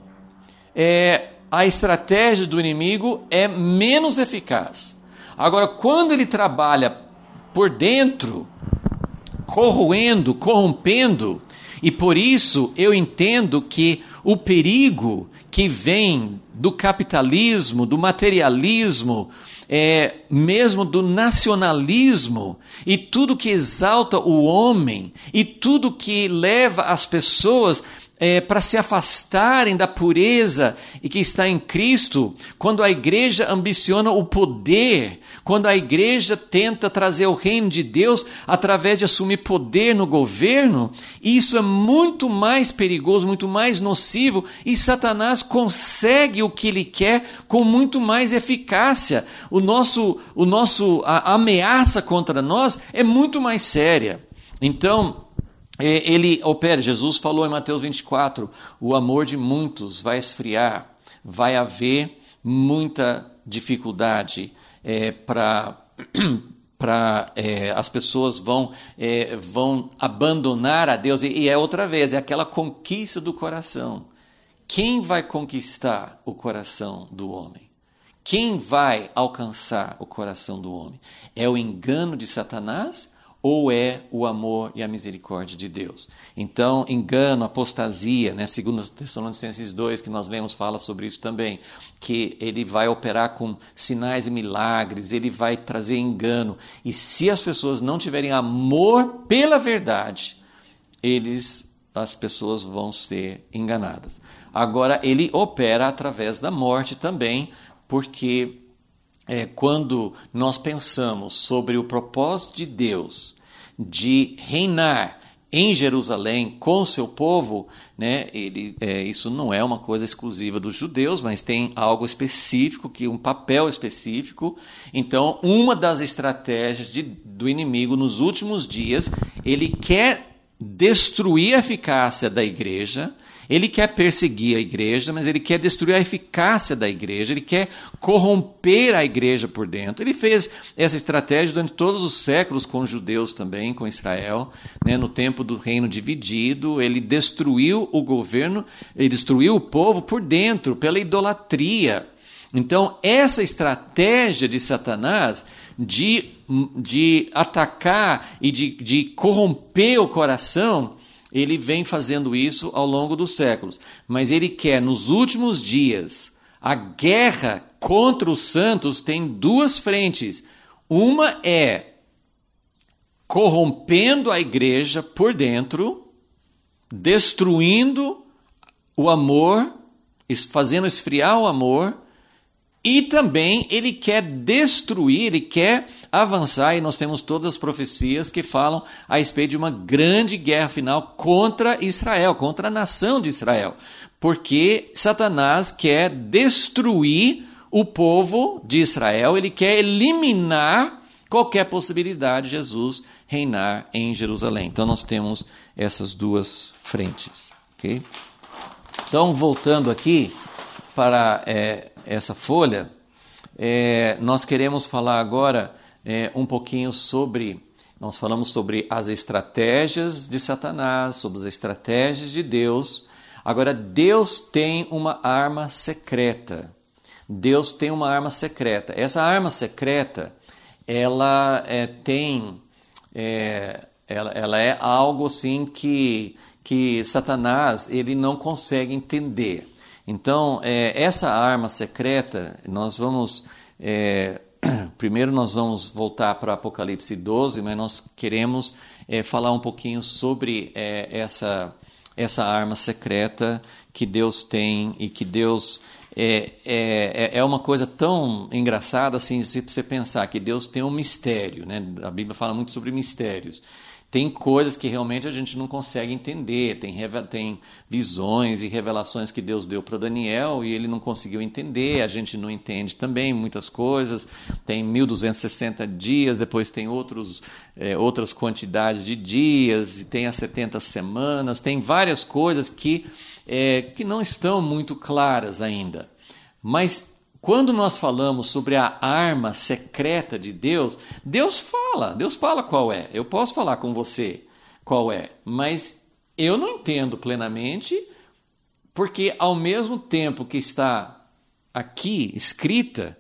é, a estratégia do inimigo é menos eficaz. Agora, quando ele trabalha por dentro, corroendo, corrompendo, e por isso eu entendo que o perigo que vem do capitalismo, do materialismo, é, mesmo do nacionalismo, e tudo que exalta o homem, e tudo que leva as pessoas É, para se afastarem da pureza e que está em Cristo, quando a igreja ambiciona o poder, quando a igreja tenta trazer o reino de Deus através de assumir poder no governo, isso é muito mais perigoso, muito mais nocivo, e Satanás consegue o que ele quer com muito mais eficácia. O nosso, o nosso, a ameaça contra nós é muito mais séria. Então, ele opera, Jesus falou em Mateus vinte e quatro, o amor de muitos vai esfriar, vai haver muita dificuldade é, para para é, as pessoas vão, é, vão abandonar a Deus, e, e é outra vez, é aquela conquista do coração. Quem vai conquistar o coração do homem? Quem vai alcançar o coração do homem? É o engano de Satanás? Ou é o amor e a misericórdia de Deus? Então, engano, apostasia, né? Segundo Tessalonicenses dois, que nós lemos, fala sobre isso também, que ele vai operar com sinais e milagres, ele vai trazer engano. E se as pessoas não tiverem amor pela verdade, eles, as pessoas vão ser enganadas. Agora, ele opera através da morte também, porque É, quando nós pensamos sobre o propósito de Deus de reinar em Jerusalém com o seu povo, né, ele, é, isso não é uma coisa exclusiva dos judeus, mas tem algo específico, que um papel específico. Então, uma das estratégias de, do inimigo nos últimos dias, ele quer destruir a eficácia da igreja. Ele quer perseguir a igreja, mas ele quer destruir a eficácia da igreja, ele quer corromper a igreja por dentro. Ele fez essa estratégia durante todos os séculos com os judeus também, com Israel, né? No tempo do reino dividido, ele destruiu o governo, ele destruiu o povo por dentro, pela idolatria. Então, essa estratégia de Satanás de, de atacar e de, de corromper o coração, ele vem fazendo isso ao longo dos séculos, mas ele quer, nos últimos dias, a guerra contra os santos tem duas frentes. Uma é corrompendo a igreja por dentro, destruindo o amor, fazendo esfriar o amor, E também ele quer destruir, ele quer avançar, e nós temos todas as profecias que falam a respeito de uma grande guerra final contra Israel, contra a nação de Israel, porque Satanás quer destruir o povo de Israel, ele quer eliminar qualquer possibilidade de Jesus reinar em Jerusalém. Então nós temos essas duas frentes. Okay? Então, voltando aqui para é, essa folha, é, nós queremos falar agora é, um pouquinho sobre, nós falamos sobre as estratégias de Satanás, sobre as estratégias de Deus. Agora, Deus tem uma arma secreta. Deus tem uma arma secreta. Essa arma secreta, ela é, tem, é, ela, ela é algo assim que, que Satanás ele não consegue entender. Então, é, essa arma secreta, nós vamos, é, primeiro nós vamos voltar para Apocalipse doze, mas nós queremos é, falar um pouquinho sobre é, essa, essa arma secreta que Deus tem e que Deus... É, é, é uma coisa tão engraçada assim, se você pensar que Deus tem um mistério, né? A Bíblia fala muito sobre mistérios. Tem coisas que realmente a gente não consegue entender, tem, tem visões e revelações que Deus deu para Daniel e ele não conseguiu entender, a gente não entende também muitas coisas. Tem mil duzentos e sessenta dias, depois tem outros, é, outras quantidades de dias, e tem as setenta semanas, tem várias coisas que, é, que não estão muito claras ainda. Mas quando nós falamos sobre a arma secreta de Deus, Deus fala, Deus fala qual é. Eu posso falar com você qual é, mas eu não entendo plenamente, porque ao mesmo tempo que está aqui escrita,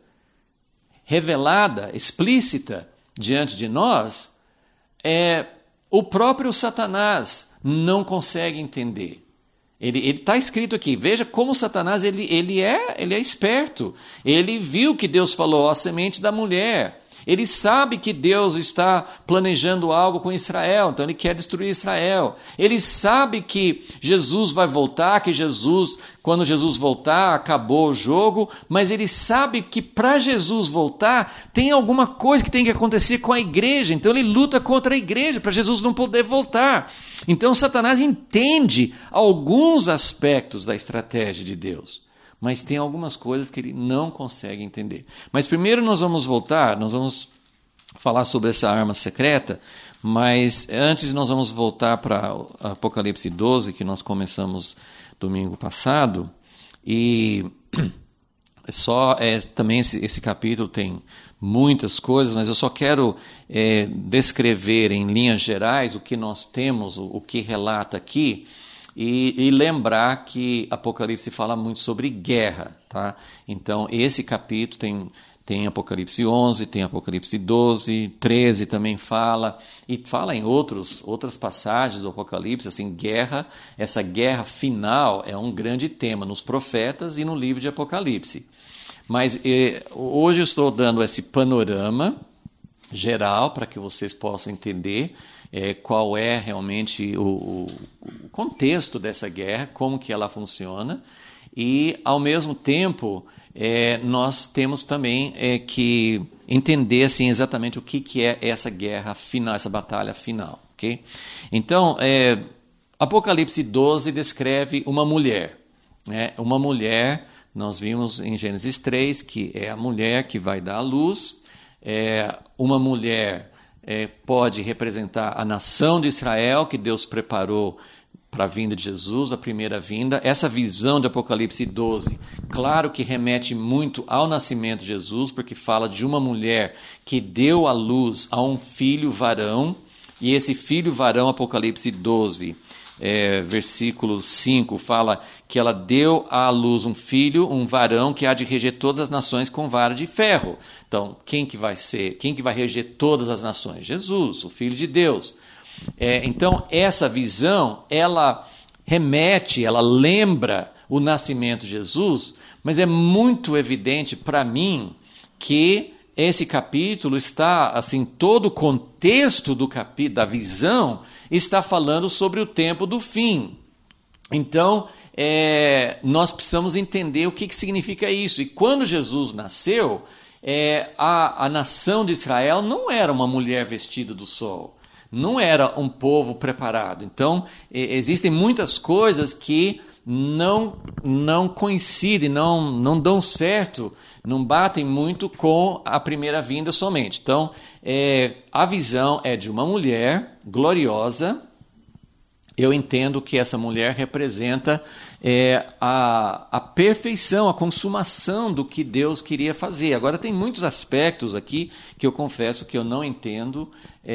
revelada, explícita diante de nós, é, o próprio Satanás não consegue entender. Ele está escrito aqui, veja como Satanás ele, ele, é, ele é esperto. Ele viu que Deus falou, a semente da mulher. Ele sabe que Deus está planejando algo com Israel, então ele quer destruir Israel. Ele sabe que Jesus vai voltar, que Jesus, quando Jesus voltar, acabou o jogo, mas ele sabe que para Jesus voltar, tem alguma coisa que tem que acontecer com a igreja, então ele luta contra a igreja, para Jesus não poder voltar. Então Satanás entende alguns aspectos da estratégia de Deus, mas tem algumas coisas que ele não consegue entender. Mas primeiro nós vamos voltar, nós vamos falar sobre essa arma secreta, mas antes nós vamos voltar para Apocalipse doze, que nós começamos domingo passado, e só é, também esse, esse capítulo tem muitas coisas, mas eu só quero é, descrever em linhas gerais o que nós temos, o, o que relata aqui, e, e lembrar que Apocalipse fala muito sobre guerra, tá? Então, esse capítulo tem, tem Apocalipse onze, tem Apocalipse doze, treze também fala, e fala em outros, outras passagens do Apocalipse, assim, guerra, essa guerra final é um grande tema nos profetas e no livro de Apocalipse. Mas eh, hoje eu estou dando esse panorama geral para que vocês possam entender eh, qual é realmente o, o, o contexto dessa guerra, como que ela funciona, e ao mesmo tempo eh, nós temos também eh, que entender assim, exatamente o que, que é essa guerra final, essa batalha final. Okay? Então, eh, Apocalipse doze descreve uma mulher, né? Uma mulher. Nós vimos em Gênesis três que é a mulher que vai dar à luz. É, uma mulher é, pode representar a nação de Israel, que Deus preparou para a vinda de Jesus, a primeira vinda. Essa visão de Apocalipse doze, claro que remete muito ao nascimento de Jesus, porque fala de uma mulher que deu à luz a um filho varão, e esse filho varão, Apocalipse doze, É, versículo cinco, fala que ela deu à luz um filho, um varão, que há de reger todas as nações com vara de ferro. Então, quem que vai ser? Quem que vai reger todas as nações? Jesus, o Filho de Deus. É, então, essa visão, ela remete, ela lembra o nascimento de Jesus, mas é muito evidente para mim que esse capítulo está, assim, todo o contexto do capítulo, da visão, está falando sobre o tempo do fim. Então, é, nós precisamos entender o que, que significa isso. E quando Jesus nasceu, é, a, a nação de Israel não era uma mulher vestida do sol, não era um povo preparado. Então, é, existem muitas coisas que não, não coincidem, não, não dão certo, não batem muito com a primeira vinda somente. Então, é, a visão é de uma mulher gloriosa. Eu entendo que essa mulher representa é, a, a perfeição, a consumação do que Deus queria fazer. Agora, tem muitos aspectos aqui que eu confesso que eu não entendo.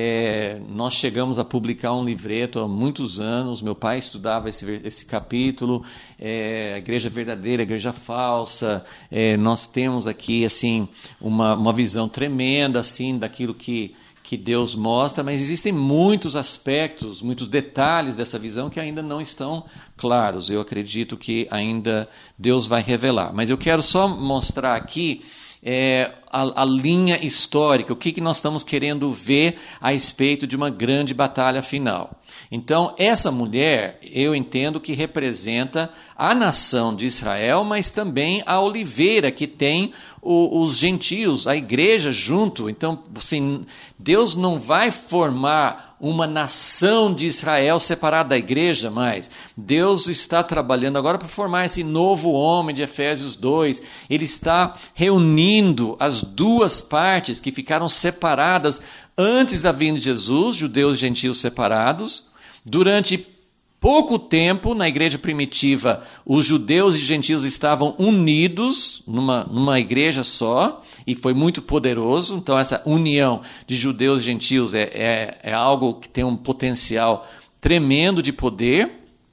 É, nós chegamos a publicar um livreto há muitos anos, meu pai estudava esse, esse capítulo, é, a igreja verdadeira, a igreja falsa. É, nós temos aqui assim, uma, uma visão tremenda assim, daquilo que... que Deus mostra, mas existem muitos aspectos, muitos detalhes dessa visão que ainda não estão claros. Eu acredito que ainda Deus vai revelar. Mas eu quero só mostrar aqui é, a, a linha histórica, o que, que nós estamos querendo ver a respeito de uma grande batalha final. Então, essa mulher, eu entendo que representa a nação de Israel, mas também a oliveira que tem o, os gentios, a igreja junto. Então, assim, Deus não vai formar uma nação de Israel separada da igreja mais. Deus está trabalhando agora para formar esse novo homem de Efésios dois. Ele está reunindo as duas partes que ficaram separadas antes da vinda de Jesus, judeus e gentios separados. Durante pouco tempo, na igreja primitiva, os judeus e gentios estavam unidos numa, numa igreja só, e foi muito poderoso. Então, essa união de judeus e gentios é, é, é algo que tem um potencial tremendo de poder.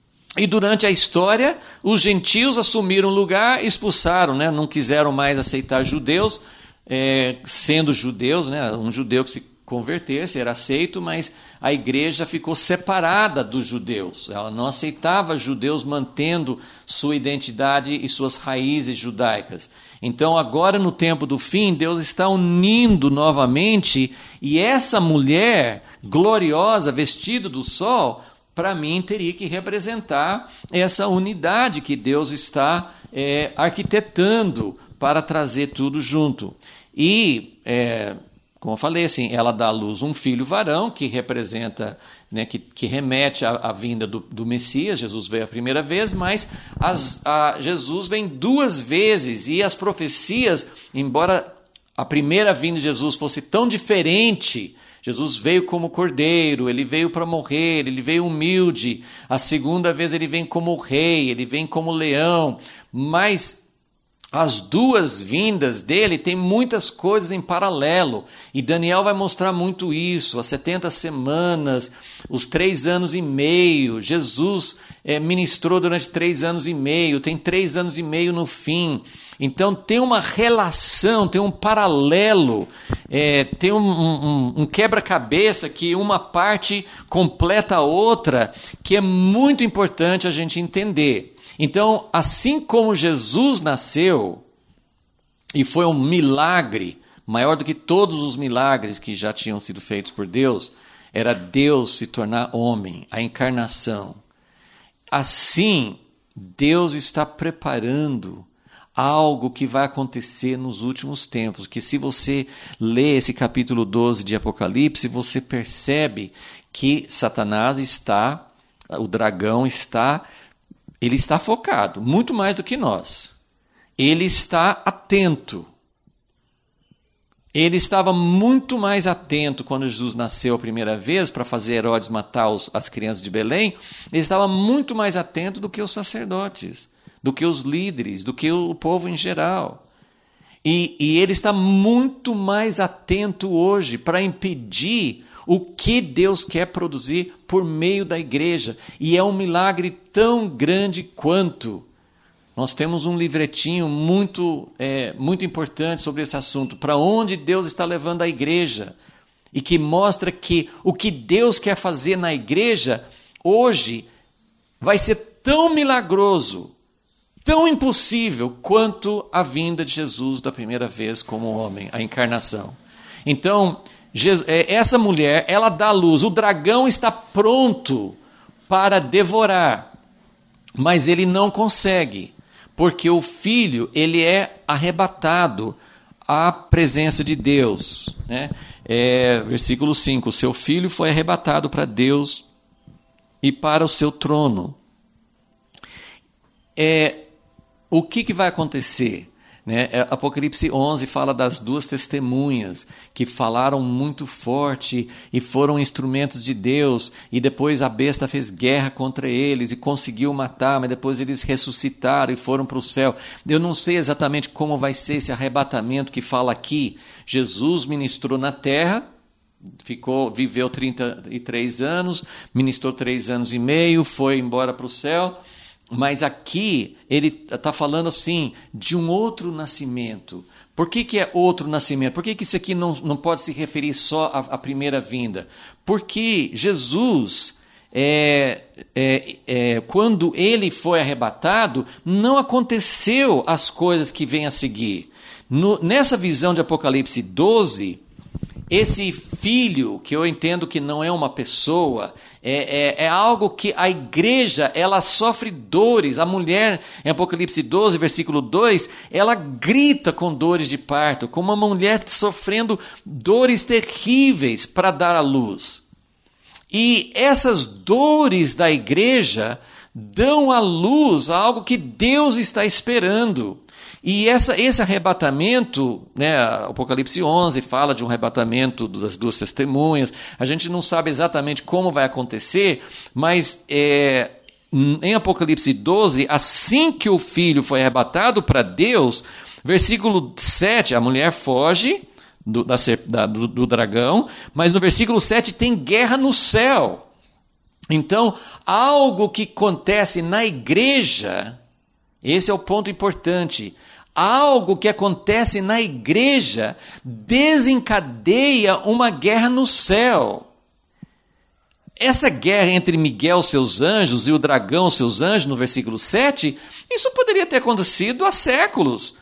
E durante a história, os gentios assumiram lugar e expulsaram, né? Não quiseram mais aceitar judeus, é, sendo judeus, né? Um judeu que se convertesse era aceito, mas a igreja ficou separada dos judeus. Ela não aceitava judeus mantendo sua identidade e suas raízes judaicas. Então, agora no tempo do fim, Deus está unindo novamente, e essa mulher gloriosa, vestida do sol, para mim teria que representar essa unidade que Deus está é, arquitetando para trazer tudo junto. E... É, como eu falei, assim, ela dá à luz um filho varão, que representa, né, que, que remete à, à vinda do, do Messias. Jesus veio a primeira vez, mas as, a, Jesus vem duas vezes, e as profecias, embora a primeira vinda de Jesus fosse tão diferente, Jesus veio como cordeiro, ele veio para morrer, ele veio humilde. A segunda vez ele vem como rei, ele vem como leão, mas... as duas vindas dele têm muitas coisas em paralelo, e Daniel vai mostrar muito isso, as setenta semanas, os três anos e meio. Jesus é, ministrou durante três anos e meio, tem três anos e meio no fim. Então tem uma relação, tem um paralelo, é, tem um, um, um quebra-cabeça que uma parte completa a outra, que é muito importante a gente entender. Então, assim como Jesus nasceu, e foi um milagre, maior do que todos os milagres que já tinham sido feitos por Deus, era Deus se tornar homem, a encarnação. Assim, Deus está preparando algo que vai acontecer nos últimos tempos, que se você lê esse capítulo doze de Apocalipse, você percebe que Satanás está, o dragão está... ele está focado, muito mais do que nós. Ele está atento. Ele estava muito mais atento quando Jesus nasceu a primeira vez para fazer Herodes matar os, as crianças de Belém. Ele estava muito mais atento do que os sacerdotes, do que os líderes, do que o povo em geral. E, e ele está muito mais atento hoje para impedir o que Deus quer produzir por meio da igreja. E é um milagre tão grande quanto. Nós temos um livretinho muito, é, muito importante sobre esse assunto, para onde Deus está levando a igreja, e que mostra que o que Deus quer fazer na igreja hoje vai ser tão milagroso, tão impossível, quanto a vinda de Jesus da primeira vez como homem, a encarnação. Então, Jesus, essa mulher, ela dá luz, o dragão está pronto para devorar. mas ele não consegue, porque o filho ele é arrebatado à presença de Deus, né? É, versículo cinco, o seu filho foi arrebatado para Deus e para o seu trono. É, o que, que vai acontecer? Né? Apocalipse onze fala das duas testemunhas que falaram muito forte e foram instrumentos de Deus, e depois a besta fez guerra contra eles e conseguiu matar, mas depois eles ressuscitaram e foram para o céu. Eu não sei exatamente como vai ser esse arrebatamento que fala aqui. Jesus ministrou na terra, ficou, viveu trinta e três anos, ministrou três anos e meio, foi embora para o céu. Mas aqui ele está falando assim de um outro nascimento. Por que, que é outro nascimento? Por que, que isso aqui não, não pode se referir só à, à primeira vinda? Porque Jesus, é, é, é, quando ele foi arrebatado, não aconteceu as coisas que vêm a seguir. No, nessa visão de Apocalipse doze, esse filho, que eu entendo que não é uma pessoa, é, é, é algo que a igreja, ela sofre dores. A mulher, em Apocalipse doze, versículo dois, ela grita com dores de parto, como uma mulher sofrendo dores terríveis para dar à luz. E essas dores da igreja dão à luz a algo que Deus está esperando. E essa, esse arrebatamento, né, Apocalipse onze fala de um arrebatamento das duas testemunhas. A gente não sabe exatamente como vai acontecer, mas é, em Apocalipse doze, assim que o filho foi arrebatado para Deus, versículo sete, a mulher foge do, da, da, do, do dragão, mas no versículo sete tem guerra no céu. Então, algo que acontece na igreja, esse é o ponto importante. Algo que acontece na igreja desencadeia uma guerra no céu. Essa guerra entre Miguel, seus anjos, e o dragão, seus anjos, no versículo sete, isso poderia ter acontecido há séculos.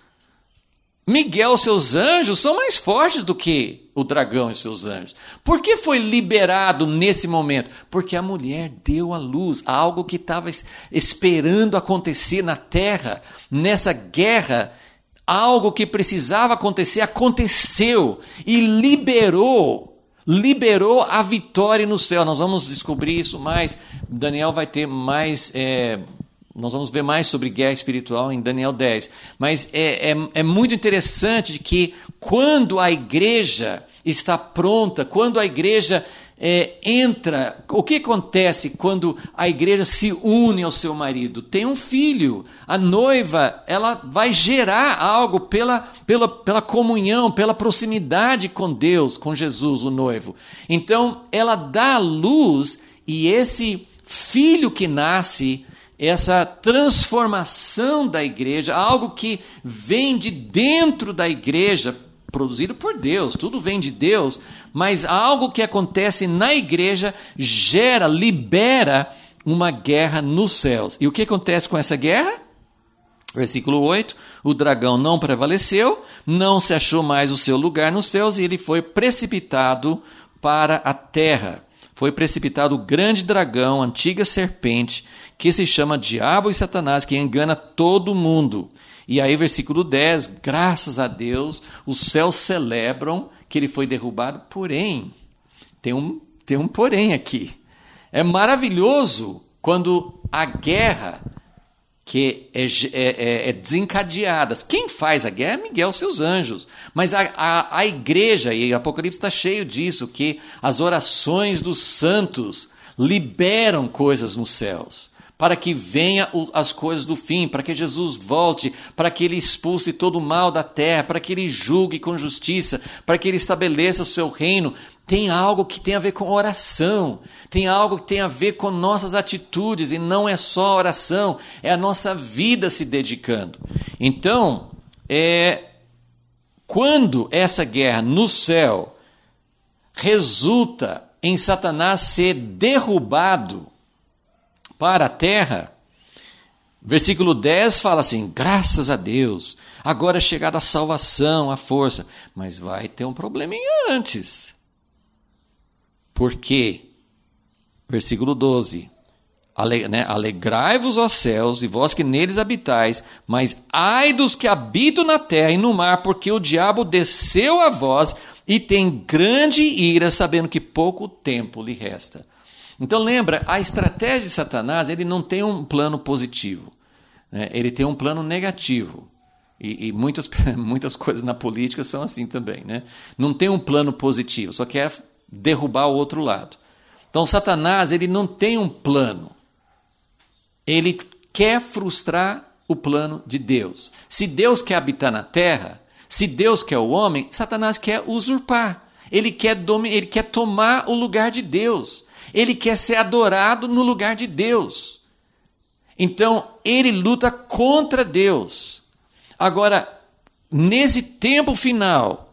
Miguel, seus anjos, são mais fortes do que o dragão e seus anjos. Por que foi liberado nesse momento? Porque a mulher deu à luz algo que estava esperando acontecer na terra. Nessa guerra, algo que precisava acontecer, aconteceu e liberou, liberou a vitória no céu. Nós vamos descobrir isso mais. Daniel vai ter mais... É, Nós vamos ver mais sobre guerra espiritual em Daniel dez. Mas é, é, é muito interessante que quando a igreja está pronta, quando a igreja é, entra, o que acontece quando a igreja se une ao seu marido? Tem um filho. A noiva, ela vai gerar algo pela, pela, pela comunhão, pela proximidade com Deus, com Jesus, o noivo. Então, ela dá a luz e esse filho que nasce, essa transformação da igreja, algo que vem de dentro da igreja, produzido por Deus, tudo vem de Deus, mas algo que acontece na igreja gera, libera uma guerra nos céus. E o que acontece com essa guerra? Versículo oito, o dragão não prevaleceu, não se achou mais o seu lugar nos céus e ele foi precipitado para a terra. Foi precipitado o grande dragão, a antiga serpente, que se chama Diabo e Satanás, que engana todo mundo. E aí, versículo dez, graças a Deus, os céus celebram que ele foi derrubado, porém, tem um, tem um porém aqui. É maravilhoso quando a guerra que é, é, é desencadeada. Quem faz a guerra é Miguel, seus anjos. Mas a, a, a igreja, e Apocalipse está cheio disso, que as orações dos santos liberam coisas nos céus, para que venha as coisas do fim, para que Jesus volte, para que ele expulse todo o mal da terra, para que ele julgue com justiça, para que ele estabeleça o seu reino. Tem algo que tem a ver com oração, tem algo que tem a ver com nossas atitudes, e não é só oração, é a nossa vida se dedicando. Então, é, quando essa guerra no céu resulta em Satanás ser derrubado para a terra, versículo dez fala assim, graças a Deus, agora é chegada a salvação, a força, mas vai ter um probleminha antes. Por quê? Versículo doze, Ale, né? Alegrai-vos, ó céus, e vós que neles habitais, mas ai dos que habitam na terra e no mar, porque o diabo desceu a vós e tem grande ira, sabendo que pouco tempo lhe resta. Então lembra, a estratégia de Satanás, ele não tem um plano positivo, né? Ele tem um plano negativo. E, e muitas, muitas coisas na política são assim também, né? Não tem um plano positivo, só quer derrubar o outro lado. Então Satanás, ele não tem um plano. Ele quer frustrar o plano de Deus. Se Deus quer habitar na terra, se Deus quer o homem, Satanás quer usurpar. Ele quer, domi- ele quer tomar o lugar de Deus. Ele quer ser adorado no lugar de Deus. Então, ele luta contra Deus. Agora, nesse tempo final,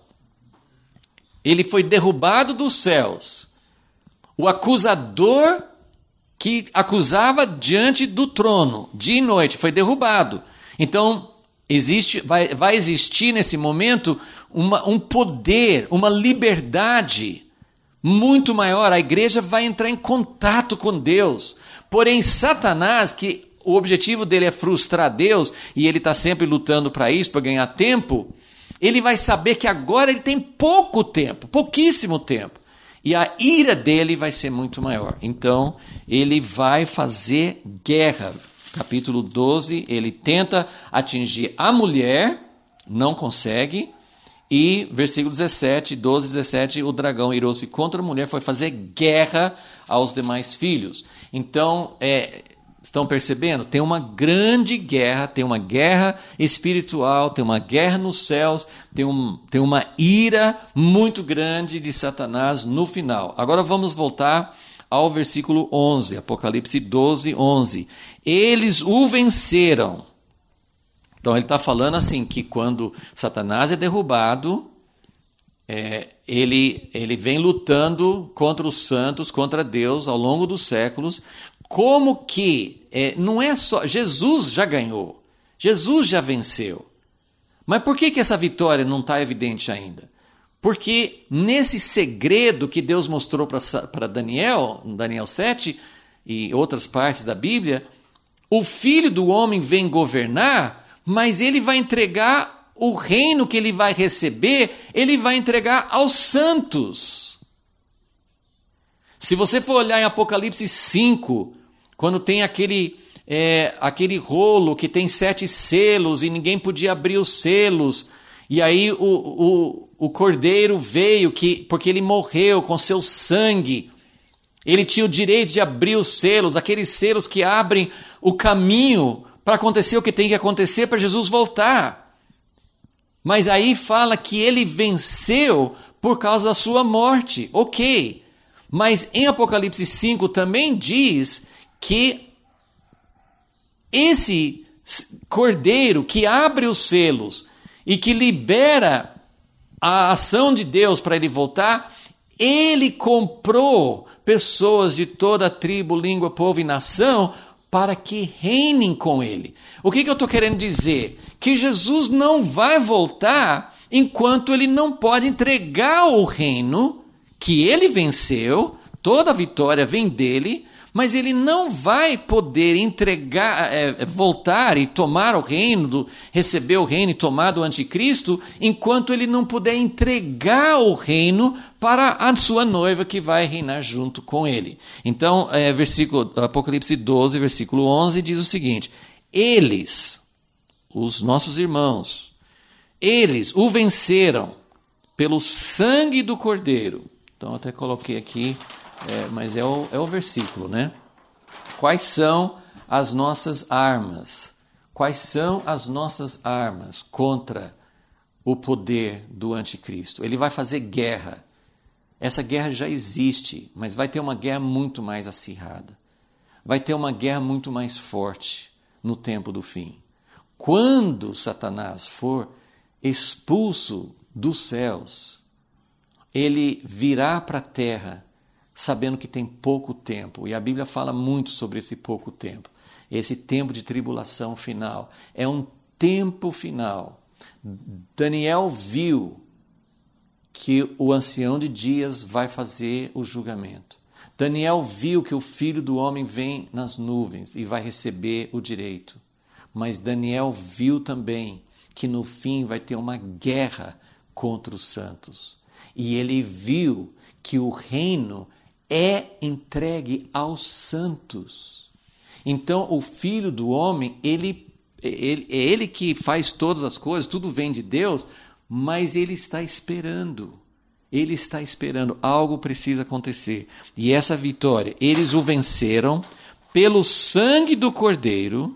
ele foi derrubado dos céus. O acusador que acusava diante do trono, dia e noite, foi derrubado. Então, existe, vai, vai existir nesse momento uma, um poder, uma liberdade muito maior. A igreja vai entrar em contato com Deus. Porém, Satanás, que o objetivo dele é frustrar Deus, e ele está sempre lutando para isso, para ganhar tempo, ele vai saber que agora ele tem pouco tempo, pouquíssimo tempo. E a ira dele vai ser muito maior. Então, ele vai fazer guerra. Capítulo doze, ele tenta atingir a mulher, não consegue. E versículo dezessete, doze, dezessete, o dragão irou-se contra a mulher, foi fazer guerra aos demais filhos. Então, é, estão percebendo? Tem uma grande guerra, tem uma guerra espiritual, tem uma guerra nos céus, tem, um, tem uma ira muito grande de Satanás no final. Agora vamos voltar ao versículo onze, Apocalipse doze, onze. Eles o venceram. Então ele está falando assim, que quando Satanás é derrubado, é, ele, ele vem lutando contra os santos, contra Deus ao longo dos séculos. Como que, é, não é só, Jesus já ganhou, Jesus já venceu. Mas por que, que essa vitória não está evidente ainda? Porque nesse segredo que Deus mostrou para Daniel, no Daniel sete e outras partes da Bíblia, o Filho do Homem vem governar, mas ele vai entregar o reino que ele vai receber, ele vai entregar aos santos. Se você for olhar em Apocalipse cinco, quando tem aquele, é, aquele rolo que tem sete selos e ninguém podia abrir os selos, e aí o, o, o cordeiro veio, que, porque ele morreu com seu sangue, ele tinha o direito de abrir os selos, aqueles selos que abrem o caminho para acontecer o que tem que acontecer para Jesus voltar. Mas aí fala que ele venceu por causa da sua morte. Ok. Mas em Apocalipse cinco também diz que esse cordeiro que abre os selos e que libera a ação de Deus para ele voltar, ele comprou pessoas de toda tribo, língua, povo e nação para que reinem com ele. O que, que eu estou querendo dizer? Que Jesus não vai voltar enquanto ele não pode entregar o reino que ele venceu, toda a vitória vem dele, mas ele não vai poder entregar, é, voltar e tomar o reino, do, receber o reino e tomar do anticristo, enquanto ele não puder entregar o reino para a sua noiva que vai reinar junto com ele. Então, é, versículo, Apocalipse doze, versículo onze, diz o seguinte: eles, os nossos irmãos, eles o venceram pelo sangue do Cordeiro. Então, eu até coloquei aqui, é, mas é o, é o versículo, né? Quais são as nossas armas? Quais são as nossas armas contra o poder do anticristo? Ele vai fazer guerra. Essa guerra já existe, mas vai ter uma guerra muito mais acirrada. Vai ter uma guerra muito mais forte no tempo do fim. Quando Satanás for expulso dos céus, ele virá para a terra sabendo que tem pouco tempo. E a Bíblia fala muito sobre esse pouco tempo. Esse tempo de tribulação final. É um tempo final. Daniel viu que o ancião de dias vai fazer o julgamento. Daniel viu que o Filho do Homem vem nas nuvens e vai receber o direito. Mas Daniel viu também que no fim vai ter uma guerra contra os santos. E ele viu que o reino é entregue aos santos. Então o Filho do Homem, ele, ele, é ele que faz todas as coisas, tudo vem de Deus, mas ele está esperando. Ele está esperando, algo precisa acontecer. E essa vitória, eles o venceram pelo sangue do Cordeiro,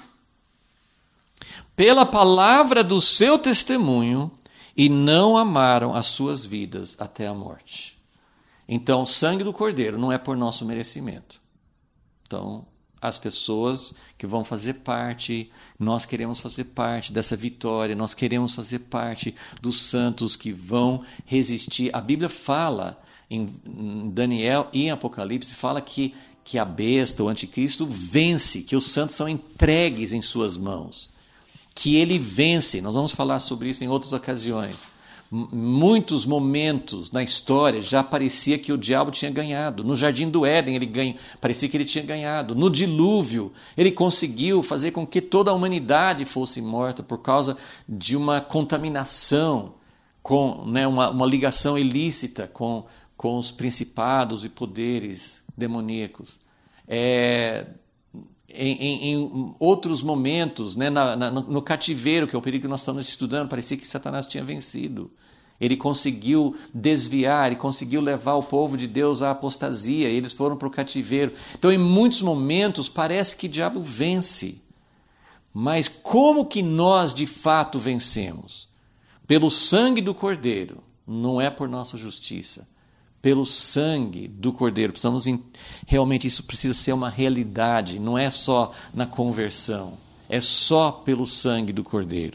pela palavra do seu testemunho, e não amaram as suas vidas até a morte. Então, o sangue do Cordeiro não é por nosso merecimento. Então, as pessoas que vão fazer parte, nós queremos fazer parte dessa vitória, nós queremos fazer parte dos santos que vão resistir. A Bíblia fala, em Daniel e em Apocalipse, fala que, que a besta, o anticristo, vence, que os santos são entregues em suas mãos, que ele vence. Nós vamos falar sobre isso em outras ocasiões. Muitos momentos na história já parecia que o diabo tinha ganhado. No Jardim do Éden ele ganha, parecia que ele tinha ganhado. No dilúvio ele conseguiu fazer com que toda a humanidade fosse morta por causa de uma contaminação, com, né, uma, uma ligação ilícita com, com os principados e poderes demoníacos. É, em, em, em outros momentos, né, na, na, no cativeiro, que é o período que nós estamos estudando, parecia que Satanás tinha vencido. Ele conseguiu desviar, ele conseguiu levar o povo de Deus à apostasia, eles foram para o cativeiro. Então, em muitos momentos, parece que o diabo vence. Mas como que nós, de fato, vencemos? Pelo sangue do Cordeiro, não é por nossa justiça. Pelo sangue do Cordeiro. Precisamos, realmente, isso precisa ser uma realidade, não é só na conversão, é só pelo sangue do Cordeiro.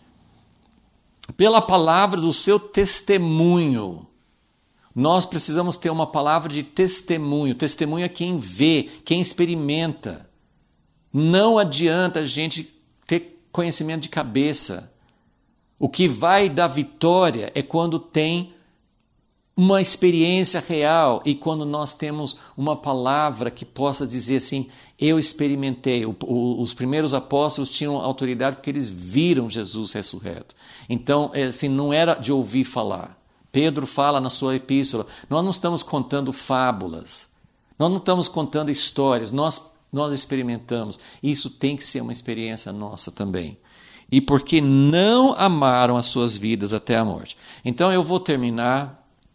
Pela palavra do seu testemunho. Nós precisamos ter uma palavra de testemunho. Testemunho é quem vê, quem experimenta. Não adianta a gente ter conhecimento de cabeça. O que vai dar vitória é quando tem uma experiência real e quando nós temos uma palavra que possa dizer assim, eu experimentei. O, o, os primeiros apóstolos tinham autoridade porque eles viram Jesus ressurreto. Então, assim, não era de ouvir falar. Pedro fala na sua epístola, nós não estamos contando fábulas, nós não estamos contando histórias, nós, nós experimentamos. Isso tem que ser uma experiência nossa também. E porque não amaram as suas vidas até a morte. Então, eu vou terminar...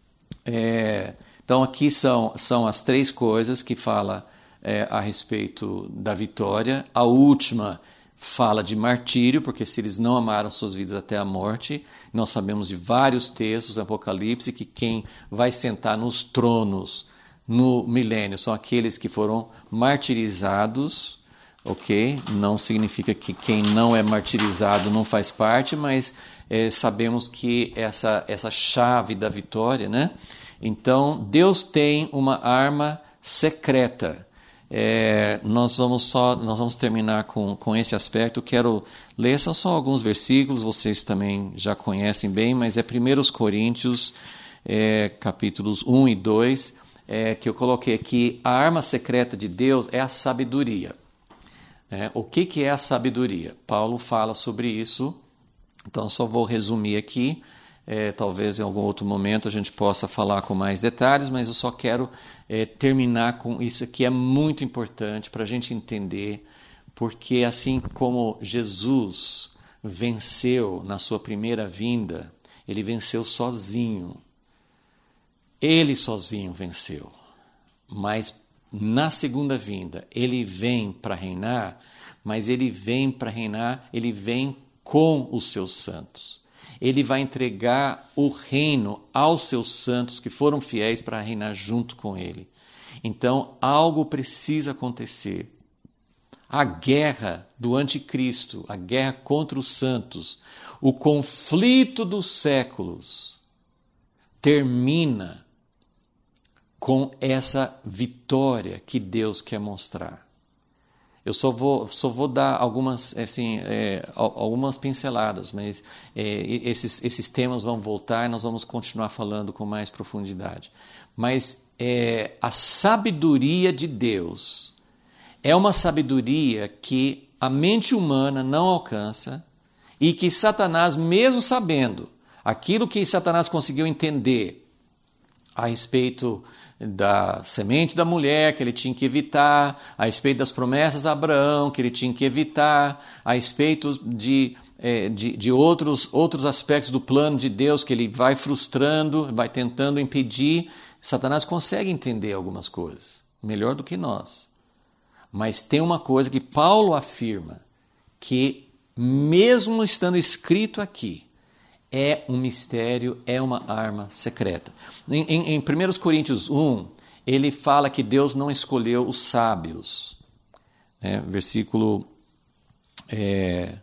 É, então aqui são, são as três coisas que fala é, a respeito da vitória. A última fala de martírio, porque se eles não amaram suas vidas até a morte, nós sabemos de vários textos, Apocalipse, que quem vai sentar nos tronos no milênio são aqueles que foram martirizados, ok? Não significa que quem não é martirizado não faz parte, mas É, sabemos que essa, essa chave da vitória, né? Então, Deus tem uma arma secreta. É, nós, vamos só, nós vamos terminar com, com esse aspecto. Quero ler só, só alguns versículos, vocês também já conhecem bem, mas é primeiro Coríntios, é, capítulos um e dois, é, que eu coloquei aqui. A arma secreta de Deus é a sabedoria. É, o que, que é a sabedoria? Paulo fala sobre isso. Então, só vou resumir aqui, é, talvez em algum outro momento a gente possa falar com mais detalhes, mas eu só quero é, terminar com isso aqui, é muito importante para a gente entender, porque assim como Jesus venceu na sua primeira vinda, ele venceu sozinho, ele sozinho venceu, mas na segunda vinda ele vem para reinar, mas ele vem para reinar, ele vem com os seus santos. Ele vai entregar o reino aos seus santos que foram fiéis para reinar junto com ele. Então, algo precisa acontecer. A guerra do anticristo, a guerra contra os santos, o conflito dos séculos, termina com essa vitória que Deus quer mostrar. Eu só vou, só vou dar algumas, assim, é, algumas pinceladas, mas é, esses, esses temas vão voltar e nós vamos continuar falando com mais profundidade. Mas é, a sabedoria de Deus é uma sabedoria que a mente humana não alcança e que Satanás, mesmo sabendo aquilo que Satanás conseguiu entender a respeito da semente da mulher que ele tinha que evitar, a respeito das promessas a Abraão que ele tinha que evitar, a respeito de, é, de, de outros, outros aspectos do plano de Deus que ele vai frustrando, vai tentando impedir. Satanás consegue entender algumas coisas, melhor do que nós. Mas tem uma coisa que Paulo afirma, que mesmo estando escrito aqui, é um mistério, é uma arma secreta. Em, em, em primeira Coríntios um, ele fala que Deus não escolheu os sábios. É, versículo, é,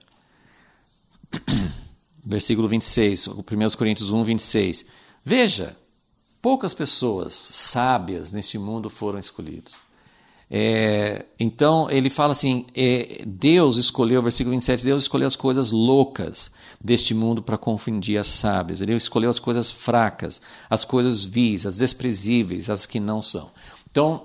versículo vinte e seis, primeira Coríntios um, vinte e seis. Veja, poucas pessoas sábias neste mundo foram escolhidas. É, então ele fala assim, é, Deus escolheu, versículo vinte e sete, Deus escolheu as coisas loucas deste mundo para confundir as sábias. Ele escolheu as coisas fracas, as coisas vis, as desprezíveis, as que não são. Então,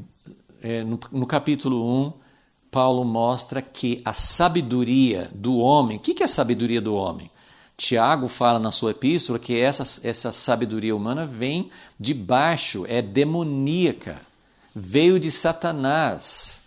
é, no, no capítulo um, Paulo mostra que a sabedoria do homem, o que, que é a sabedoria do homem? Tiago fala na sua epístola que essa, essa sabedoria humana vem de baixo, é demoníaca. Veio de Satanás.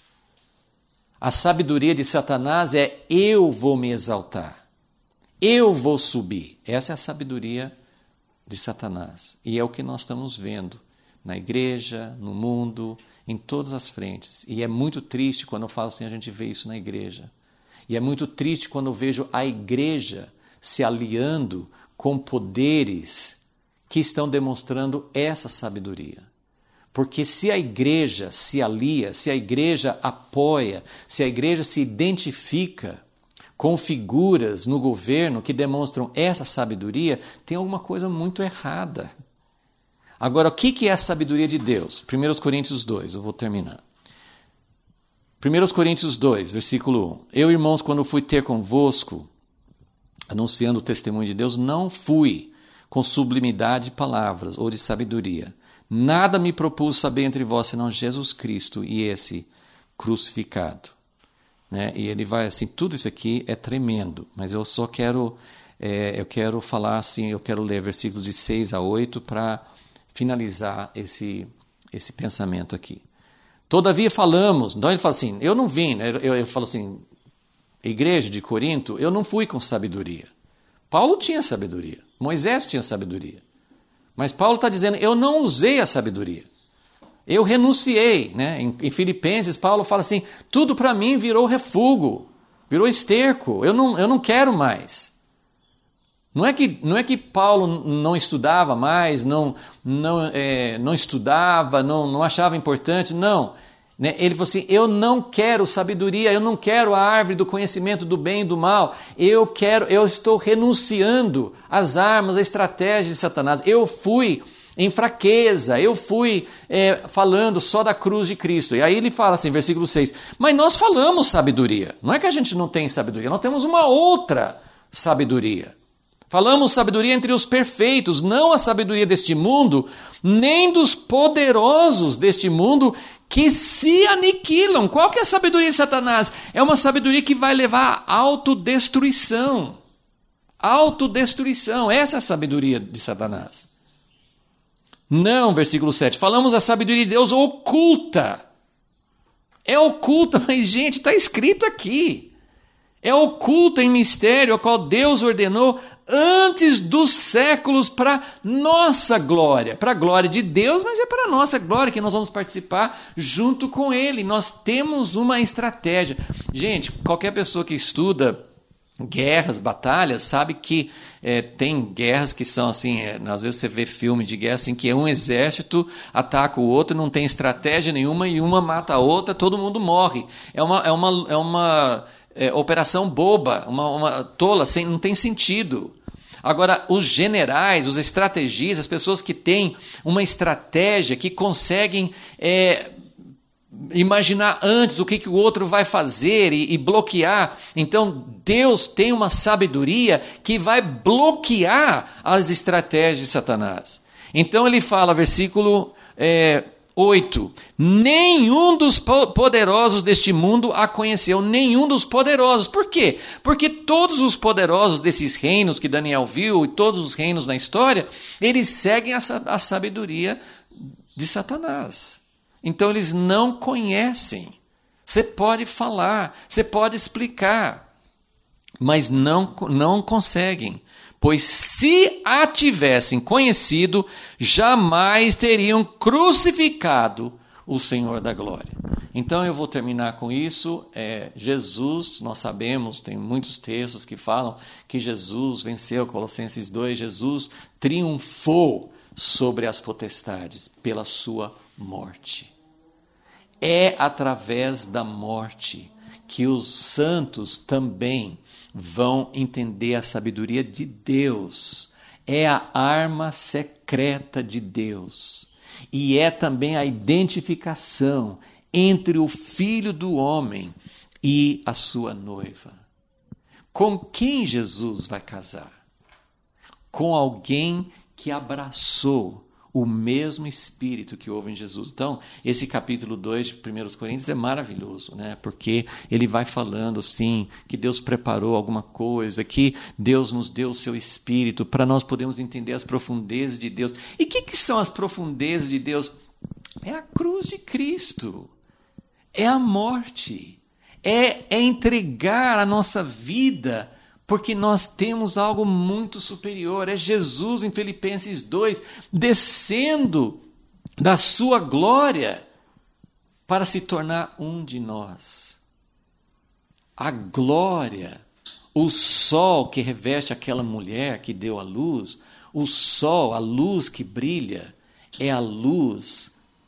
A sabedoria de Satanás é eu vou me exaltar, eu vou subir. Essa é a sabedoria de Satanás. E é o que nós estamos vendo na igreja, no mundo, em todas as frentes. E é muito triste quando eu falo assim, a gente vê isso na igreja. E é muito triste quando eu vejo a igreja se aliando com poderes que estão demonstrando essa sabedoria. Porque se a igreja se alia, se a igreja apoia, se a igreja se identifica com figuras no governo que demonstram essa sabedoria, tem alguma coisa muito errada. Agora, o que é a sabedoria de Deus? primeira Coríntios dois, eu vou terminar. primeira Coríntios dois, versículo um. Eu, irmãos, quando fui ter convosco, anunciando o testemunho de Deus, não fui com sublimidade de palavras ou de sabedoria. Nada me propus saber entre vós, senão Jesus Cristo e esse crucificado. Né? E ele vai assim, tudo isso aqui é tremendo, mas eu só quero, é, eu quero falar assim, eu quero ler versículos de seis a oito para finalizar esse, esse pensamento aqui. Todavia falamos, então ele fala assim, eu não vim, eu, eu, eu falo assim, igreja de Corinto, eu não fui com sabedoria. Paulo tinha sabedoria, Moisés tinha sabedoria. Mas Paulo está dizendo, eu não usei a sabedoria. Eu renunciei. Né? Em, em Filipenses, Paulo fala assim, tudo para mim virou refúgio, virou esterco, eu não, eu não quero mais. Não é que, não é que Paulo não estudava mais, não, não, é, não estudava, não, não achava importante, não. Né? Ele falou assim, eu não quero sabedoria, eu não quero a árvore do conhecimento do bem e do mal, eu quero, eu estou renunciando às armas, à estratégia de Satanás. Eu fui em fraqueza, eu fui é, falando só da cruz de Cristo. E aí ele fala assim, versículo seis, mas nós falamos sabedoria, não é que a gente não tem sabedoria, nós temos uma outra sabedoria. Falamos sabedoria entre os perfeitos, não a sabedoria deste mundo, nem dos poderosos deste mundo que se aniquilam. Qual que é a sabedoria de Satanás? É uma sabedoria que vai levar à autodestruição. Autodestruição, essa é a sabedoria de Satanás. Não, versículo sete, falamos a sabedoria de Deus oculta. É oculta, mas gente, está escrito aqui. É oculta em mistério, a qual Deus ordenou antes dos séculos para nossa glória. Para a glória de Deus, mas é para a nossa glória que nós vamos participar junto com Ele. Nós temos uma estratégia. Gente, qualquer pessoa que estuda guerras, batalhas, sabe que é, tem guerras que são assim, é, às vezes você vê filme de guerra assim, que um exército ataca o outro, não tem estratégia nenhuma e uma mata a outra, todo mundo morre. É uma... É uma, é uma É, operação boba, uma, uma tola, sem, não tem sentido. Agora, os generais, os estrategistas, as pessoas que têm uma estratégia, que conseguem é, imaginar antes o que, que o outro vai fazer e, e bloquear. Então, Deus tem uma sabedoria que vai bloquear as estratégias de Satanás. Então, ele fala, versículo é, oito. Nenhum dos poderosos deste mundo a conheceu, nenhum dos poderosos. Por quê? Porque todos os poderosos desses reinos que Daniel viu, e todos os reinos na história, eles seguem a, a sabedoria de Satanás. Então eles não conhecem. Você pode falar, você pode explicar, mas não, não conseguem. Pois se a tivessem conhecido, jamais teriam crucificado o Senhor da glória. Então eu vou terminar com isso. É, Jesus, nós sabemos, tem muitos textos que falam que Jesus venceu, Colossenses dois, Jesus triunfou sobre as potestades pela sua morte. É através da morte que os santos também vão entender a sabedoria de Deus. É a arma secreta de Deus. E é também a identificação entre o Filho do Homem e a sua noiva. Com quem Jesus vai casar? Com alguém que abraçou o mesmo Espírito que houve em Jesus. Então, esse capítulo dois de primeira Coríntios é maravilhoso, né? Porque ele vai falando assim, que Deus preparou alguma coisa, que Deus nos deu o seu Espírito para nós podermos entender as profundezas de Deus. E o que, que são as profundezas de Deus? É a cruz de Cristo, é a morte, é, é entregar a nossa vida, porque nós temos algo muito superior. É Jesus, em Filipenses dois, descendo da sua glória para se tornar um de nós. A glória, o sol que reveste aquela mulher que deu a luz, o sol, a luz que brilha, é a luz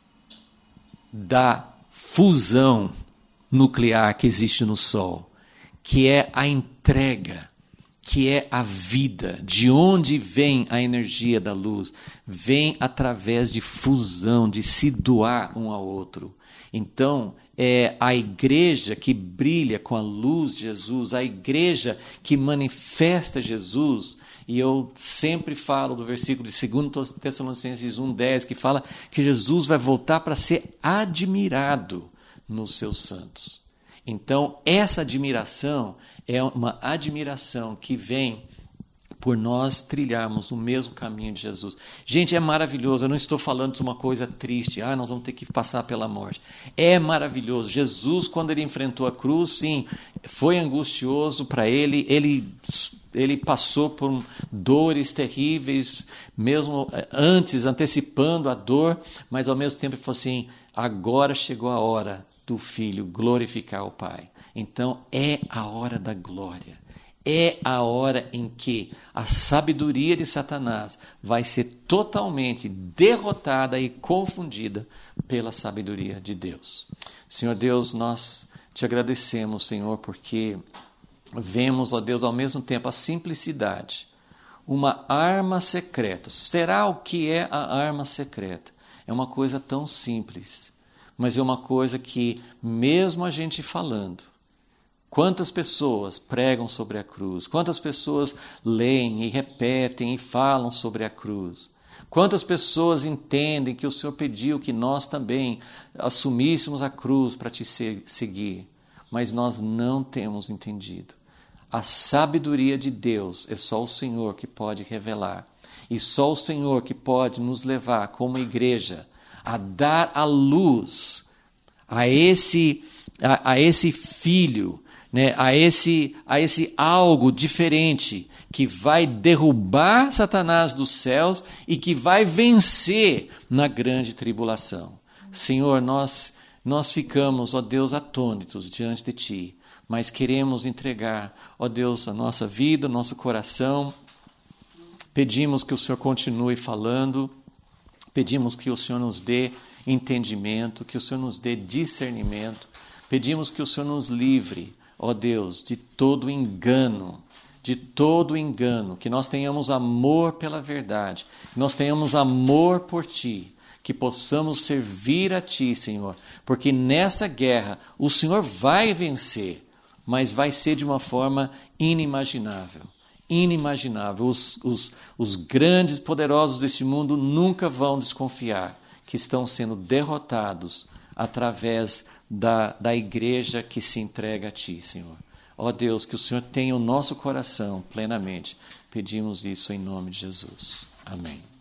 da fusão nuclear que existe no sol, que é a entrega, que é a vida. De onde vem a energia da luz? Vem através de fusão, de se doar um ao outro. Então, é a igreja que brilha com a luz de Jesus, a igreja que manifesta Jesus. E eu sempre falo do versículo de dois Tessalonicenses um, dez, que fala que Jesus vai voltar para ser admirado nos seus santos. Então, essa admiração é uma admiração que vem por nós trilharmos o mesmo caminho de Jesus. Gente, é maravilhoso. Eu não estou falando de uma coisa triste. Ah, nós vamos ter que passar pela morte. É maravilhoso. Jesus, quando ele enfrentou a cruz, sim, foi angustioso para ele. Ele, ele passou por dores terríveis, mesmo antes, antecipando a dor, mas ao mesmo tempo ele falou assim, agora chegou a hora do Filho glorificar o Pai. Então, é a hora da glória. É a hora em que a sabedoria de Satanás vai ser totalmente derrotada e confundida pela sabedoria de Deus. Senhor Deus, nós te agradecemos, Senhor, porque vemos, ó Deus, ao mesmo tempo a simplicidade, uma arma secreta. Será o que é a arma secreta? É uma coisa tão simples, mas é uma coisa que, mesmo a gente falando, quantas pessoas pregam sobre a cruz, quantas pessoas leem e repetem e falam sobre a cruz, quantas pessoas entendem que o Senhor pediu que nós também assumíssemos a cruz para te seguir, mas nós não temos entendido. A sabedoria de Deus é só o Senhor que pode revelar, e só o Senhor que pode nos levar como igreja a dar a luz a esse, a, a esse filho, né, a, esse, a esse algo diferente que vai derrubar Satanás dos céus e que vai vencer na grande tribulação. Senhor, nós, nós ficamos, ó Deus, atônitos diante de Ti, mas queremos entregar, ó Deus, a nossa vida, o nosso coração. Pedimos que o Senhor continue falando, pedimos que o Senhor nos dê entendimento, que o Senhor nos dê discernimento, pedimos que o Senhor nos livre, ó Deus, de todo engano, de todo engano, que nós tenhamos amor pela verdade, que nós tenhamos amor por Ti, que possamos servir a Ti, Senhor, porque nessa guerra o Senhor vai vencer, mas vai ser de uma forma inimaginável. Inimaginável. Os, os, os grandes poderosos deste mundo nunca vão desconfiar que estão sendo derrotados através da, da igreja que se entrega a Ti, Senhor. Ó Deus, que o Senhor tenha o nosso coração plenamente. Pedimos isso em nome de Jesus. Amém.